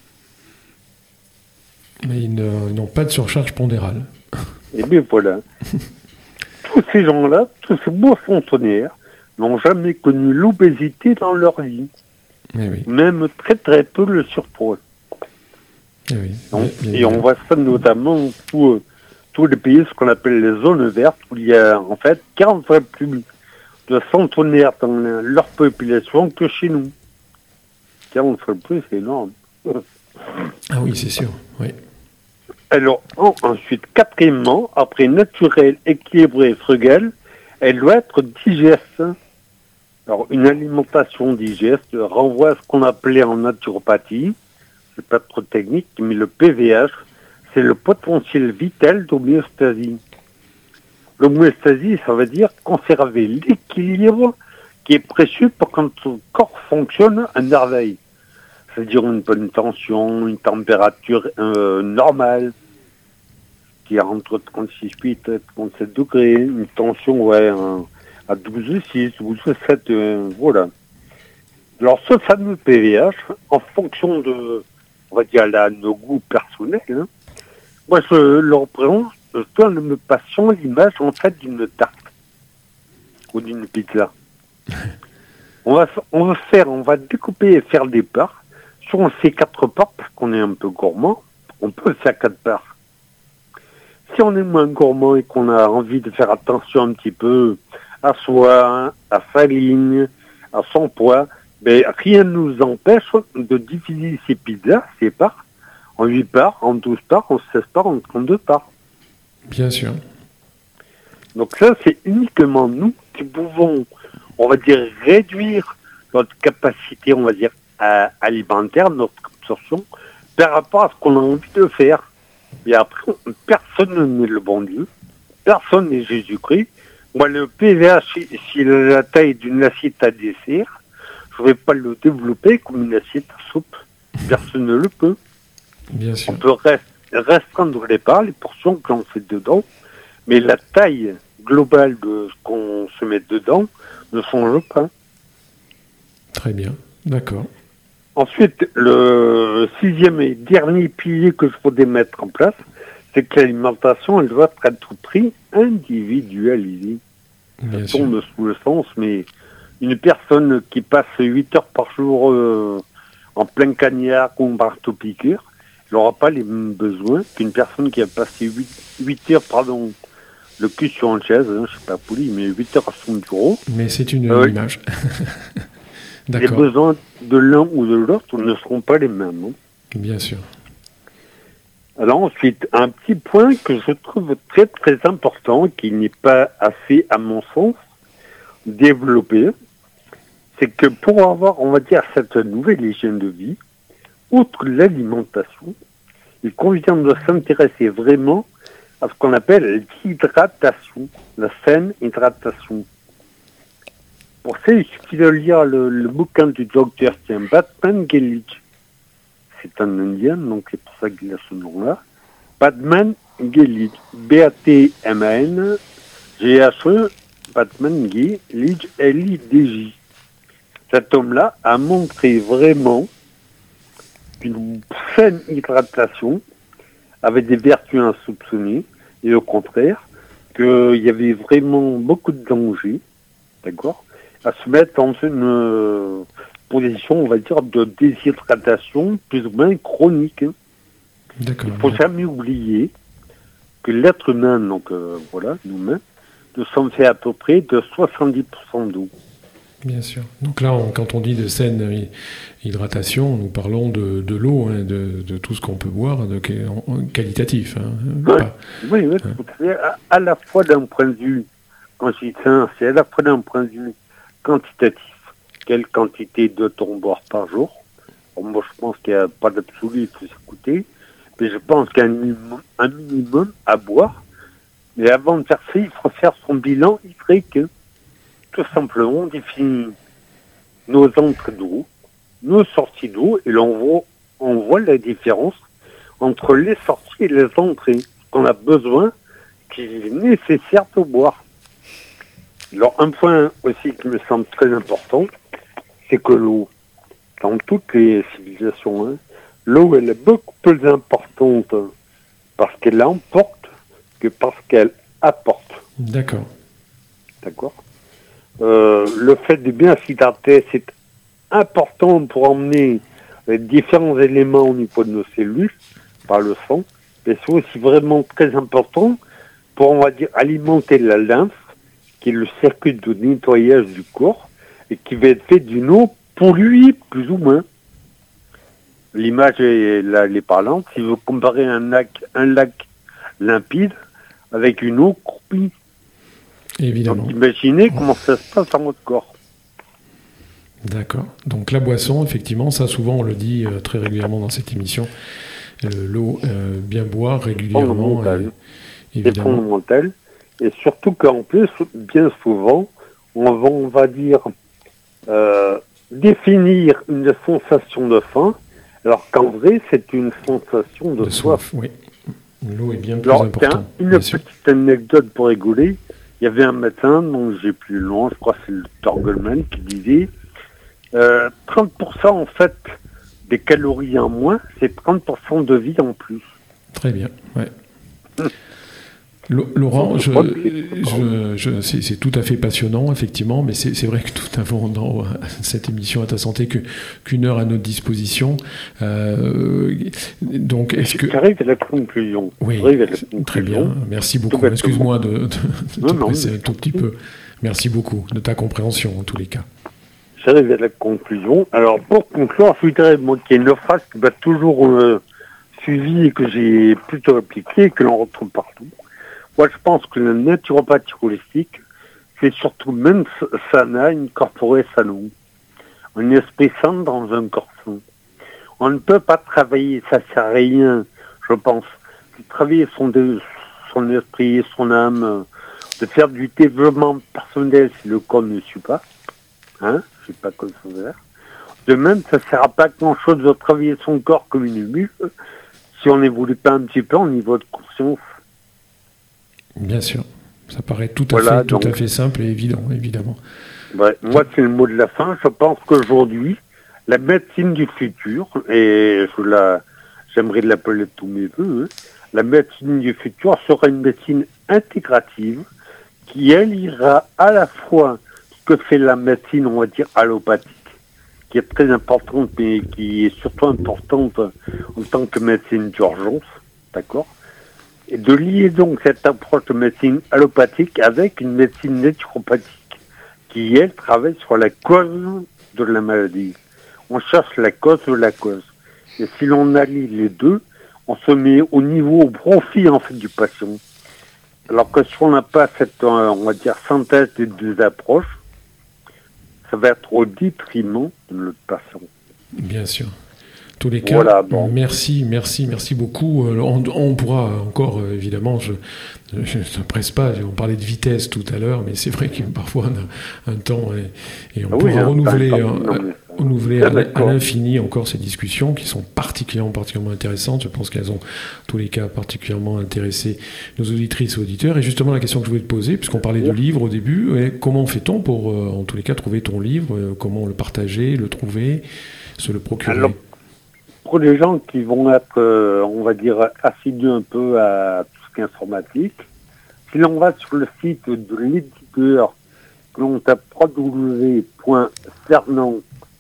Mais ils ne- ils n'ont pas de surcharge pondérale. Et bien voilà. Tous ces gens-là, tous ces beaux centenaires, n'ont jamais connu l'obésité dans leur vie. Eh oui. Même très très peu le surpoids. Eh oui. Donc, Bien- bien et on évidemment. voit ça notamment pour euh, tous les pays, ce qu'on appelle les zones vertes, où il y a en fait quarante fois plus de centenaires dans la- leur population que chez nous. quarante fois plus, c'est énorme. Ah oui, c'est sûr. Oui. Alors, en- ensuite, quatrièmement, après naturel, équilibré, frugal, elle doit être digeste. Alors, une alimentation digeste renvoie à ce qu'on appelait en naturopathie, c'est pas trop technique, mais le P V H, c'est le potentiel vital d'homéostasie. L'homéostasie, ça veut dire conserver l'équilibre qui est précieux pour que notre corps fonctionne à merveille. C'est-à-dire une bonne tension, une température euh, normale, qui est entre trente-six virgule huit et trente-sept degrés, une tension ouais, hein, à douze virgule six, douze virgule sept, euh, voilà. Alors ce fameux P V H, en fonction de, on va dire là, nos goûts personnels, hein, moi je le représente, je donne me passion l'image en fait d'une tarte ou d'une pizza. On va, on va faire, on va découper et faire des parts. Si on fait quatre parts parce qu'on est un peu gourmand, on peut faire quatre parts. Si on est moins gourmand et qu'on a envie de faire attention un petit peu à soi, à sa ligne, à son poids, ben rien ne nous empêche de diviser ces pizzas, ces parts, en huit parts, en douze parts, en seize parts, en trente-deux parts. Bien sûr. Donc ça, c'est uniquement nous qui pouvons, on va dire, réduire notre capacité, on va dire, à, alimentaire, notre absorption, par rapport à ce qu'on a envie de faire. Et après, personne n'est le bon Dieu, personne n'est Jésus-Christ. Moi, le P V H, si- s'il a la taille d'une assiette à dessert, je ne vais pas le développer comme une assiette à soupe. Personne ne le peut. Bien On sûr. peut rest- restreindre les parts, les portions que l'on fait dedans, mais la taille globale de ce qu'on se met dedans ne change pas. Très bien. D'accord. Ensuite, le sixième et dernier pilier que je voudrais mettre en place, c'est que l'alimentation, elle doit être à tout prix individualisée. Bien Ça sûr. tombe sous le sens, mais une personne qui passe huit heures par jour euh, en plein cagnard ou en marteau-piqueur, elle n'aura pas les mêmes besoins qu'une personne qui a passé huit heures, pardon, le cul sur une chaise, hein, je ne suis pas poli, mais huit heures à son bureau. Mais c'est une Euh, image. Les D'accord. besoins de l'un ou de l'autre ne seront pas les mêmes. hein. Bien sûr. Alors ensuite, un petit point que je trouve très très important, qui n'est pas assez, à mon sens, développé, c'est que pour avoir, on va dire, cette nouvelle hygiène de vie, outre l'alimentation, il convient de s'intéresser vraiment à ce qu'on appelle l'hydratation, la saine hydratation. Pour ça, il suffit de lire le, le bouquin du docteur Tiens, Batman Gelig. C'est un Indien, donc c'est pour ça qu'il a ce nom-là. Batman Gelig, B A T M A N G H E, Batman Gelig, L I D J. Cet homme-là a montré vraiment qu'une saine hydratation avait des vertus insoupçonnées, et au contraire, qu'il y avait vraiment beaucoup de dangers, d'accord, à se mettre dans une euh, position, on va dire, de déshydratation plus ou moins chronique. hein. D'accord. Il faut jamais oublier que l'être humain, donc euh, voilà, nous-mêmes, nous sommes faits à peu près de soixante-dix pour cent d'eau. Bien sûr. Donc là, on- quand on dit de saine hy- hydratation, nous parlons de, de l'eau, hein, de, de tout ce qu'on peut boire, de quel- en- en qualitatif. hein. Ouais. Pas- Oui, oui, tout à fait. À, à la fois d'un point de vue, quand je dis ça, c'est à la fois d'un point de vue quantitatif. Quelle quantité de ton boire par jour? Bon, moi, je pense qu'il n'y a pas d'absolu, il faut s'écouter. Mais je pense qu'il y a un minimum, un minimum à boire. Mais avant de faire ça, il faut faire son bilan hydrique. Tout simplement, on définit nos entrées d'eau, nos sorties d'eau, et là, on voit, on voit la différence entre les sorties et les entrées. Qu'on a besoin, qui est nécessaire de boire. Alors, un point aussi qui me semble très important, c'est que l'eau, dans toutes les civilisations, hein, l'eau, elle est beaucoup plus importante parce qu'elle emporte que parce qu'elle apporte. D'accord. D'accord euh, Le fait de bien s'hydrater, c'est important pour emmener les différents éléments au niveau de nos cellules, par le sang, mais c'est aussi vraiment très important pour, on va dire, alimenter la lymphe, qui est le circuit de nettoyage du corps, et qui va être fait d'une eau polluée, plus ou moins. L'image est, là, elle est parlante. Si vous comparez un lac, un lac limpide avec une eau croupie, Évidemment. donc imaginez comment ça se passe dans votre corps. D'accord. Donc la boisson, effectivement, ça souvent on le dit euh, très régulièrement dans cette émission, euh, l'eau, euh, bien boire régulièrement, Fondamental. euh, C'est évidemment. fondamental. Et surtout qu'en plus, bien souvent, on va, on va dire, euh, définir une sensation de faim, alors qu'en vrai, c'est une sensation de, De soif. soif, oui. L'eau est bien plus Alors, importante. tiens, une bien sûr. petite anecdote pour rigoler. Il y avait un médecin, dont j'ai plus le nom, je crois que c'est le docteur Goldman, qui disait euh, trente pour cent en fait des calories en moins, c'est trente pour cent de vie en plus. Très bien, ouais. Laurent, je, je, je, c'est, c'est tout à fait passionnant, effectivement, mais c'est, c'est vrai que nous avons dans cette émission à ta santé que, qu'une heure à notre disposition. Euh, donc, est-ce que... J'arrive à la conclusion. Oui, à la conclusion. Très bien. Merci beaucoup. Excuse-moi de, de, de non, te non, presser un tout petit peu. Merci beaucoup de ta compréhension, en tous les cas. J'arrive à la conclusion. Alors, pour conclure, je voudrais qu'il y a une phrase qui m'a toujours euh, suivi et que j'ai plutôt appliquée et que l'on retrouve partout. Moi, je pense que la naturopathie holistique, c'est surtout même sana incorporé sano. Un esprit sain dans un corps sain. On ne peut pas travailler, ça sert à rien, je pense. De travailler son, son esprit, son âme, de faire du développement personnel si le corps ne suit pas. Hein, je sais pas quoi ça veut dire. De même, ça ne sert à pas grand-chose de travailler son corps comme une mule si on n'évolue pas un petit peu au niveau de conscience. Bien sûr, ça paraît tout à voilà, fait, tout donc, à fait simple et évident, évidemment. Ouais, moi, c'est le mot de la fin. Je pense qu'aujourd'hui, la médecine du futur, et je la, j'aimerais l'appeler de tous mes voeux, hein, la médecine du futur sera une médecine intégrative qui alliera à la fois ce que fait la médecine, on va dire, allopathique, qui est très importante, mais qui est surtout importante en tant que médecine d'urgence, d'accord ? Et de lier donc cette approche de médecine allopathique avec une médecine naturopathique qui, elle, travaille sur la cause de la maladie. On cherche la cause de la cause. Et si l'on allie les deux, on se met au niveau, au profit, en fait, du patient. Alors que si on n'a pas cette, on va dire, synthèse des deux approches, ça va être au détriment de notre patient. Bien sûr. Tous les cas, voilà, bon. merci, merci, merci beaucoup. On, on pourra encore, évidemment, je ne presse pas, on parlait de vitesse tout à l'heure, mais c'est vrai que parfois on a un temps et, et on ah pourra oui, renouveler, un, non, mais... renouveler à, à l'infini encore ces discussions qui sont particulièrement, particulièrement intéressantes. Je pense qu'elles ont, tous les cas, particulièrement intéressé nos auditrices et auditeurs. Et justement, la question que je voulais te poser, puisqu'on parlait de livres au début, est comment fait-on pour, en tous les cas, trouver ton livre, comment le partager, le trouver, se le procurer? Alors, pour les gens qui vont être, euh, on va dire, assidus un peu à tout ce qui est informatique, si l'on va sur le site de l'éditeur, que l'on tape w w w point fernand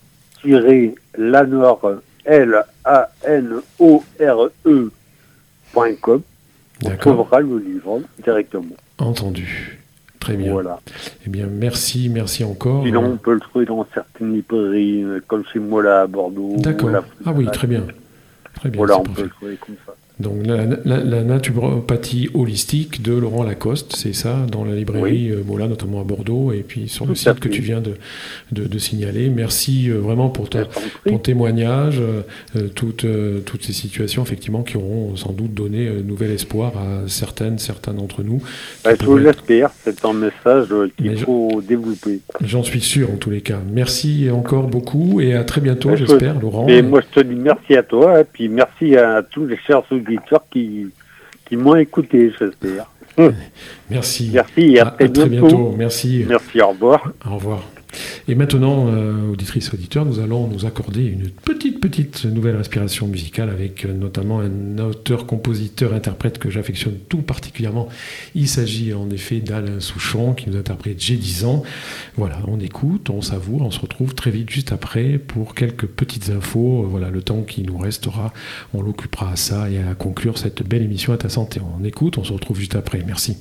tiret lanore L A N O R E point com, on trouvera le livre directement. Entendu. Très bien. Voilà. Eh bien, merci, merci encore. Sinon, on peut le trouver dans certaines librairies, comme chez moi là à Bordeaux. D'accord. Ah oui, très bien. Très bien. Voilà, on parfait. peut le trouver comme ça. Donc, la, la, la naturopathie holistique de Laurent Lacoste, c'est ça, dans la librairie oui. euh, Mola, notamment à Bordeaux, et puis sur Tout le site fait. que tu viens de, de, de signaler. Merci euh, vraiment pour ton, ton témoignage, euh, toutes, euh, toutes ces situations, effectivement, qui auront sans doute donné euh, nouvel espoir à certaines, certains d'entre nous. Bah, je vous l'espère, c'est un message euh, qu'il Mais faut je... développer. J'en suis sûr, en tous les cas. Merci encore beaucoup, et à très bientôt, bah, j'espère, je... Laurent. Et moi, je te dis merci à toi, et puis merci à tous les chers auditeurs qui, qui m'ont écouté, j'espère. Merci. Merci et à, à, très, à très bientôt. Merci. Merci, au revoir. Au revoir. Et maintenant, euh, auditrices et auditeurs, nous allons nous accorder une petite, petite nouvelle inspiration musicale avec euh, notamment un auteur, compositeur, interprète que j'affectionne tout particulièrement. Il s'agit en effet d'Alain Souchon qui nous interprète J'ai dix ans. Voilà, on écoute, on savoure, on se retrouve très vite juste après pour quelques petites infos. Voilà, le temps qui nous restera, on l'occupera à ça et à conclure cette belle émission à ta santé. On écoute, on se retrouve juste après. Merci.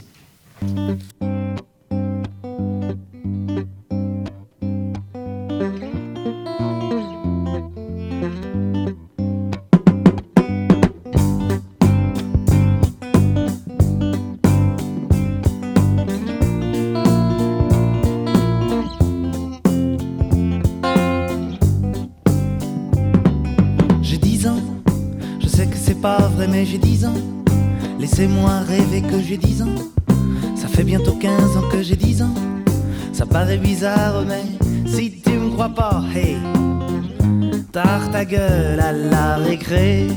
Mais j'ai dix ans, laissez-moi rêver que j'ai dix ans. Ça fait bientôt quinze ans que j'ai dix ans. Ça paraît bizarre mais si tu me crois pas, hey, tard ta gueule à la récré.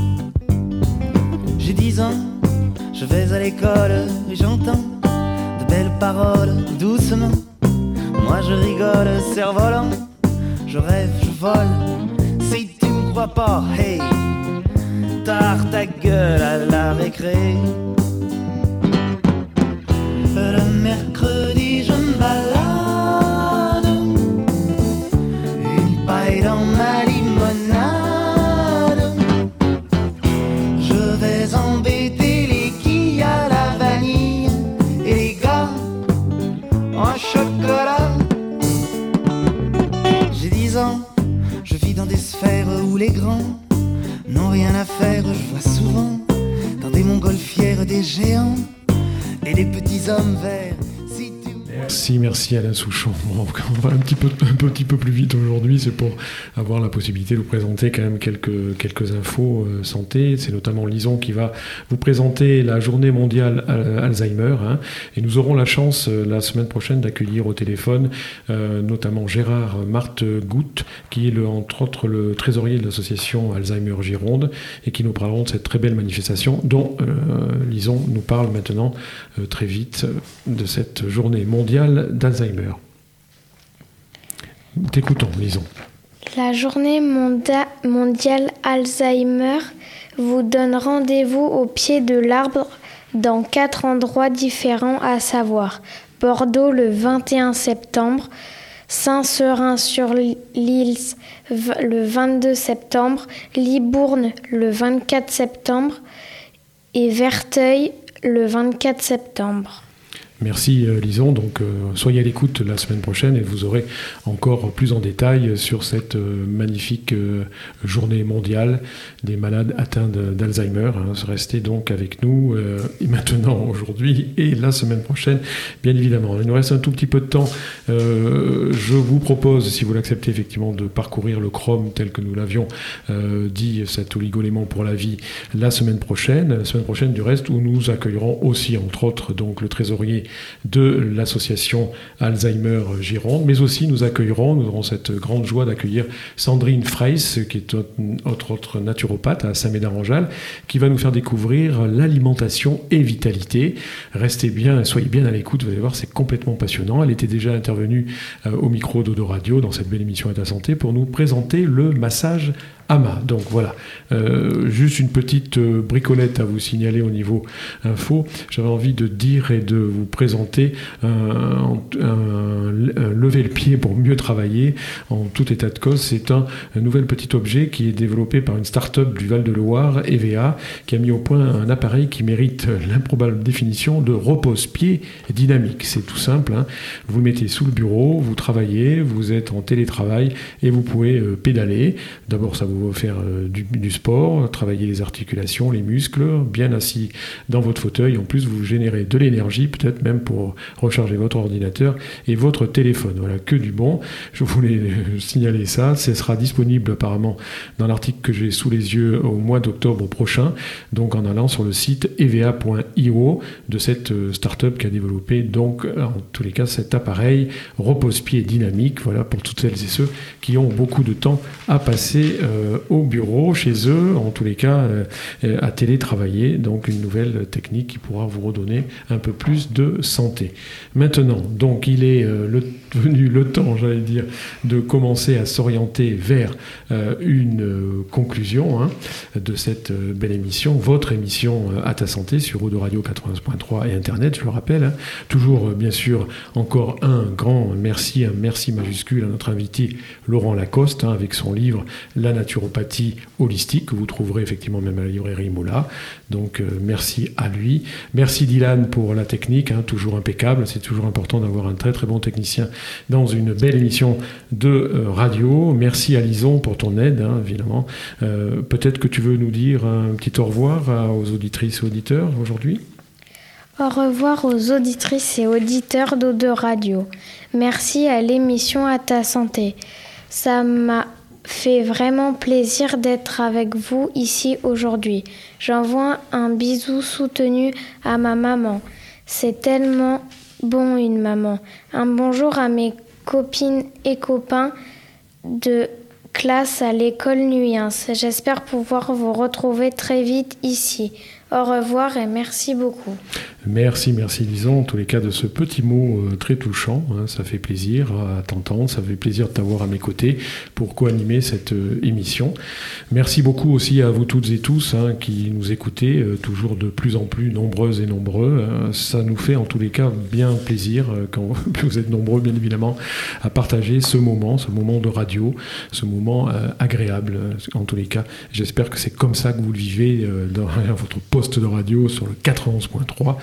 J'ai dix ans, je vais à l'école et j'entends de belles paroles doucement. Moi je rigole, cerf-volant, je rêve, je vole. Si tu me crois pas, hey, tard ta gueule à la récré. chocolat. J'ai dix ans, je vis dans des sphères où les grands n'ont rien à faire. Je vois souvent dans des montgolfières des géants et des petits hommes verts. Merci, merci Alain Souchon. Bon, on va un petit peu, un petit peu plus vite aujourd'hui, c'est pour avoir la possibilité de vous présenter quand même quelques, quelques infos euh, santé. C'est notamment Lison qui va vous présenter la journée mondiale Alzheimer. Hein, et nous aurons la chance euh, la semaine prochaine d'accueillir au téléphone euh, notamment Gérard Marthe Goutte, qui est le, entre autres le trésorier de l'association Alzheimer Gironde et qui nous parleront de cette très belle manifestation dont euh, Lison nous parle maintenant euh, très vite euh, de cette journée mondiale d'Alzheimer. T'écoutons, Lison. La journée monda- mondiale Alzheimer vous donne rendez-vous au pied de l'arbre dans quatre endroits différents, à savoir Bordeaux le vingt et un septembre, Saint-Seurin-sur-Lys le vingt-deux septembre, Libourne le vingt-quatre septembre et Verteuil le vingt-quatre septembre. Merci euh, Lison, donc euh, soyez à l'écoute la semaine prochaine et vous aurez encore plus en détail sur cette euh, magnifique euh, journée mondiale des malades atteints de, d'Alzheimer. Hein. Restez donc avec nous euh, et maintenant, aujourd'hui et la semaine prochaine, bien évidemment. Il nous reste un tout petit peu de temps. Euh, je vous propose, si vous l'acceptez effectivement, de parcourir le Chrome tel que nous l'avions euh, dit, cet oligolément pour la vie, la semaine prochaine. La semaine prochaine du reste, où nous accueillerons aussi, entre autres, donc le trésorier de l'association Alzheimer Gironde, mais aussi nous accueillerons, nous aurons cette grande joie d'accueillir Sandrine Freiss, qui est autre, autre naturopathe à Saint-Médard-en-Jalles, qui va nous faire découvrir l'alimentation et vitalité. Restez bien, soyez bien à l'écoute, vous allez voir, c'est complètement passionnant. Elle était déjà intervenue euh, au micro d'Odo Radio dans cette belle émission À ta santé pour nous présenter le massage A M A. Donc voilà, euh, juste une petite euh, bricolette à vous signaler au niveau info. J'avais envie de dire et de vous présenter un, un, un lever le pied pour mieux travailler en tout état de cause. C'est un, un nouvel petit objet qui est développé par une start-up du Val-de-Loire, E V A, qui a mis au point un appareil qui mérite l'improbable définition de repose-pied dynamique. C'est tout simple, hein. Vous le mettez sous le bureau, vous travaillez, vous êtes en télétravail et vous pouvez euh, pédaler. D'abord, ça vous faire euh, du, du sport, travailler les articulations, les muscles, bien assis dans votre fauteuil. En plus, vous générez de l'énergie, peut-être même pour recharger votre ordinateur et votre téléphone. Voilà, que du bon. Je voulais euh, signaler ça. Ce sera disponible apparemment dans l'article que j'ai sous les yeux au mois d'octobre prochain, donc en allant sur le site e v a point i o de cette euh, start-up qui a développé donc en tous les cas cet appareil repose-pied dynamique. Voilà, pour toutes celles et ceux qui ont beaucoup de temps à passer euh, au bureau, chez eux, en tous les cas euh, à télétravailler, donc une nouvelle technique qui pourra vous redonner un peu plus de santé. Maintenant, donc il est euh, le, venu le temps, j'allais dire, de commencer à s'orienter vers euh, une euh, conclusion hein, de cette euh, belle émission, votre émission euh, À ta santé sur Odo Radio quatre-vingt-onze point trois et Internet, je le rappelle. Hein. Toujours, euh, bien sûr, encore un grand merci, un merci majuscule à notre invité Laurent Lacoste, hein, avec son livre La naturopathie holistique, que vous trouverez effectivement même à la librairie Moula. Donc euh, merci à lui. Merci Dylan pour la technique, hein, toujours impeccable. C'est toujours important d'avoir un très très bon technicien dans une belle émission de euh, radio. Merci à Lison pour ton aide, hein, évidemment. Euh, peut-être que tu veux nous dire un petit au revoir à, aux auditrices et auditeurs aujourd'hui. Au revoir aux auditrices et auditeurs d'Odo Radio. Merci à l'émission À ta santé. Ça m'a fait vraiment plaisir d'être avec vous ici aujourd'hui. J'envoie un bisou soutenu à ma maman. C'est tellement bon une maman. Un bonjour à mes copines et copains de classe à l'école Nuyens. J'espère pouvoir vous retrouver très vite ici. Au revoir et merci beaucoup. Merci, merci Lison, en tous les cas de ce petit mot euh, très touchant, hein, ça fait plaisir à t'entendre, ça fait plaisir de t'avoir à mes côtés pour co-animer cette euh, émission. Merci beaucoup aussi à vous toutes et tous hein, qui nous écoutez, euh, toujours de plus en plus nombreuses et nombreux. Euh, ça nous fait en tous les cas bien plaisir, euh, quand vous êtes nombreux bien évidemment, à partager ce moment, ce moment de radio, ce moment euh, agréable euh, en tous les cas. J'espère que c'est comme ça que vous le vivez euh, dans votre poste de radio sur le quatre-vingt-onze point trois.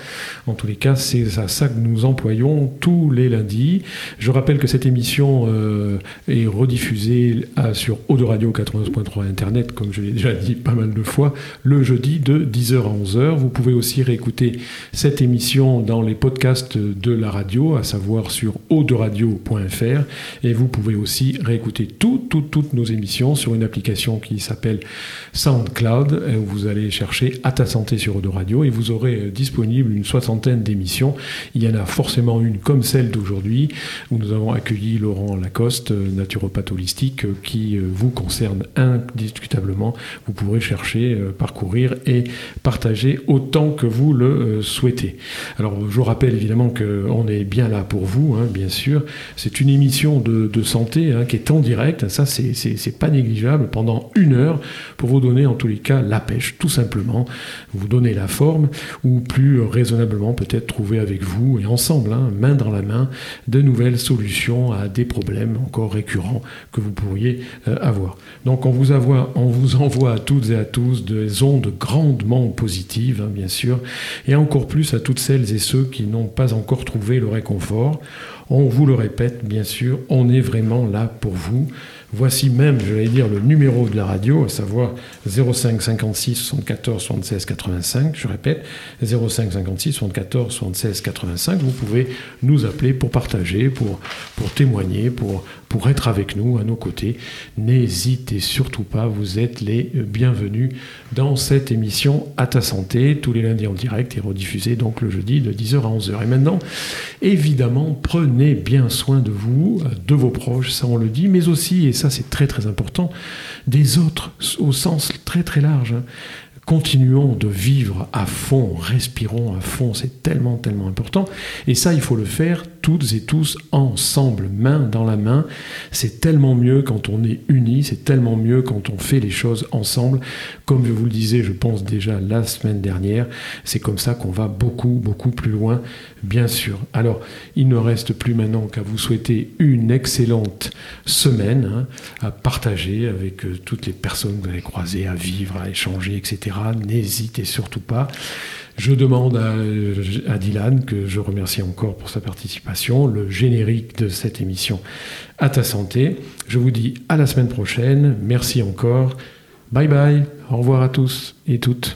En tous les cas, c'est à ça que nous employons tous les lundis. Je rappelle que cette émission euh, est rediffusée à, sur Eau de Radio quatre-vingt-onze point trois Internet, comme je l'ai déjà dit pas mal de fois, le jeudi de dix heures à onze heures. Vous pouvez aussi réécouter cette émission dans les podcasts de la radio, à savoir sur eau de radio point f r, et vous pouvez aussi réécouter tout, tout, toutes nos émissions sur une application qui s'appelle SoundCloud, où vous allez chercher À ta santé sur Eau de Radio et vous aurez disponible une soixantaine d'émissions. Il y en a forcément une comme celle d'aujourd'hui, où nous avons accueilli Laurent Lacoste, naturopathe holistique, qui vous concerne indiscutablement. Vous pourrez chercher, parcourir et partager autant que vous le souhaitez. Alors je rappelle évidemment qu'on est bien là pour vous, hein, bien sûr. C'est une émission de, de santé hein, qui est en direct, ça c'est, c'est, c'est pas négligeable, pendant une heure pour vous donner en tous les cas la pêche, tout simplement, vous donner la forme, ou plus raisonnablement peut-être trouver avec vous et ensemble, hein, main dans la main, de nouvelles solutions à des problèmes encore récurrents que vous pourriez euh, avoir. Donc on vous, envoie, on vous envoie à toutes et à tous des ondes grandement positives, hein, bien sûr, et encore plus à toutes celles et ceux qui n'ont pas encore trouvé le réconfort. On vous le répète, bien sûr, on est vraiment là pour vous. Voici même, je vais dire, le numéro de la radio, à savoir zéro cinq cinquante-six soixante-quatorze soixante-seize quatre-vingt-cinq. Je répète, zéro cinq cinquante-six soixante-quatorze soixante-seize quatre-vingt-cinq. Vous pouvez nous appeler pour partager, pour, pour témoigner, pour, pour être avec nous, à nos côtés. N'hésitez surtout pas, vous êtes les bienvenus dans cette émission À ta santé, tous les lundis en direct et rediffusée donc le jeudi de dix heures à onze heures. Et maintenant, évidemment, prenez bien soin de vous, de vos proches, ça on le dit, mais aussi, et ça c'est très très important, des autres au sens très très large. Continuons de vivre à fond, respirons à fond, c'est tellement tellement important. Et ça, il faut le faire toutes et tous ensemble, main dans la main. C'est tellement mieux quand on est unis, c'est tellement mieux quand on fait les choses ensemble. Comme je vous le disais, je pense déjà la semaine dernière, c'est comme ça qu'on va beaucoup, beaucoup plus loin, bien sûr. Alors, il ne reste plus maintenant qu'à vous souhaiter une excellente semaine, hein, à partager avec euh, toutes les personnes que vous allez croiser, à vivre, à échanger, et cetera. N'hésitez surtout pas. Je demande à, à Dylan, que je remercie encore pour sa participation, le générique de cette émission À ta santé. Je vous dis à la semaine prochaine. Merci encore. Bye bye. Au revoir à tous et toutes.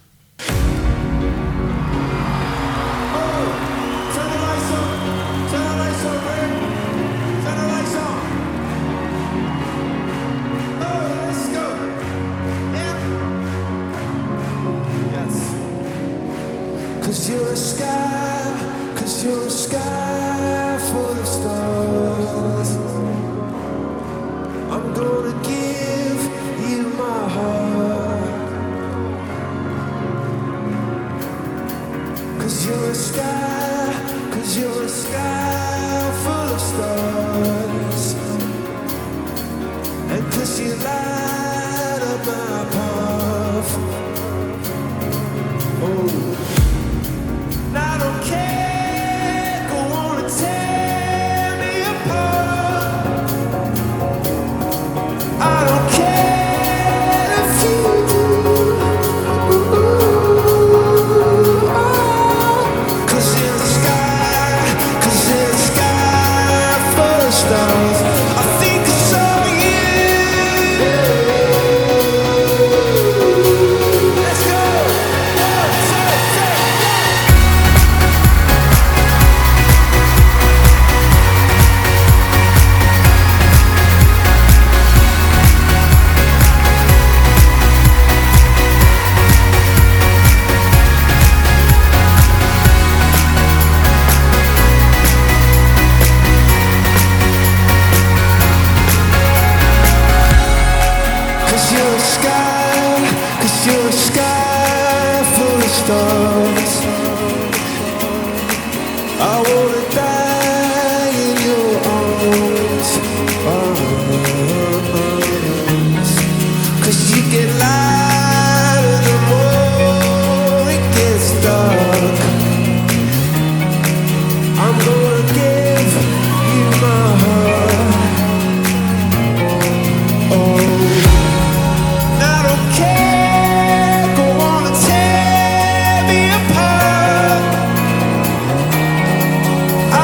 Cause you're a sky, cause you're a sky full of stars. I'm gonna give you my heart. Cause you're a sky, cause you're a sky full of stars. And cause you light up my path. Oh, I don't care, go on and tear me apart. I don't care if you do. Cause in the sky, cause in the sky full of stars, I think I saw you. Let's go. One, two, three. Cause you're a sky, cause you're a sky full of stars. I wanna die.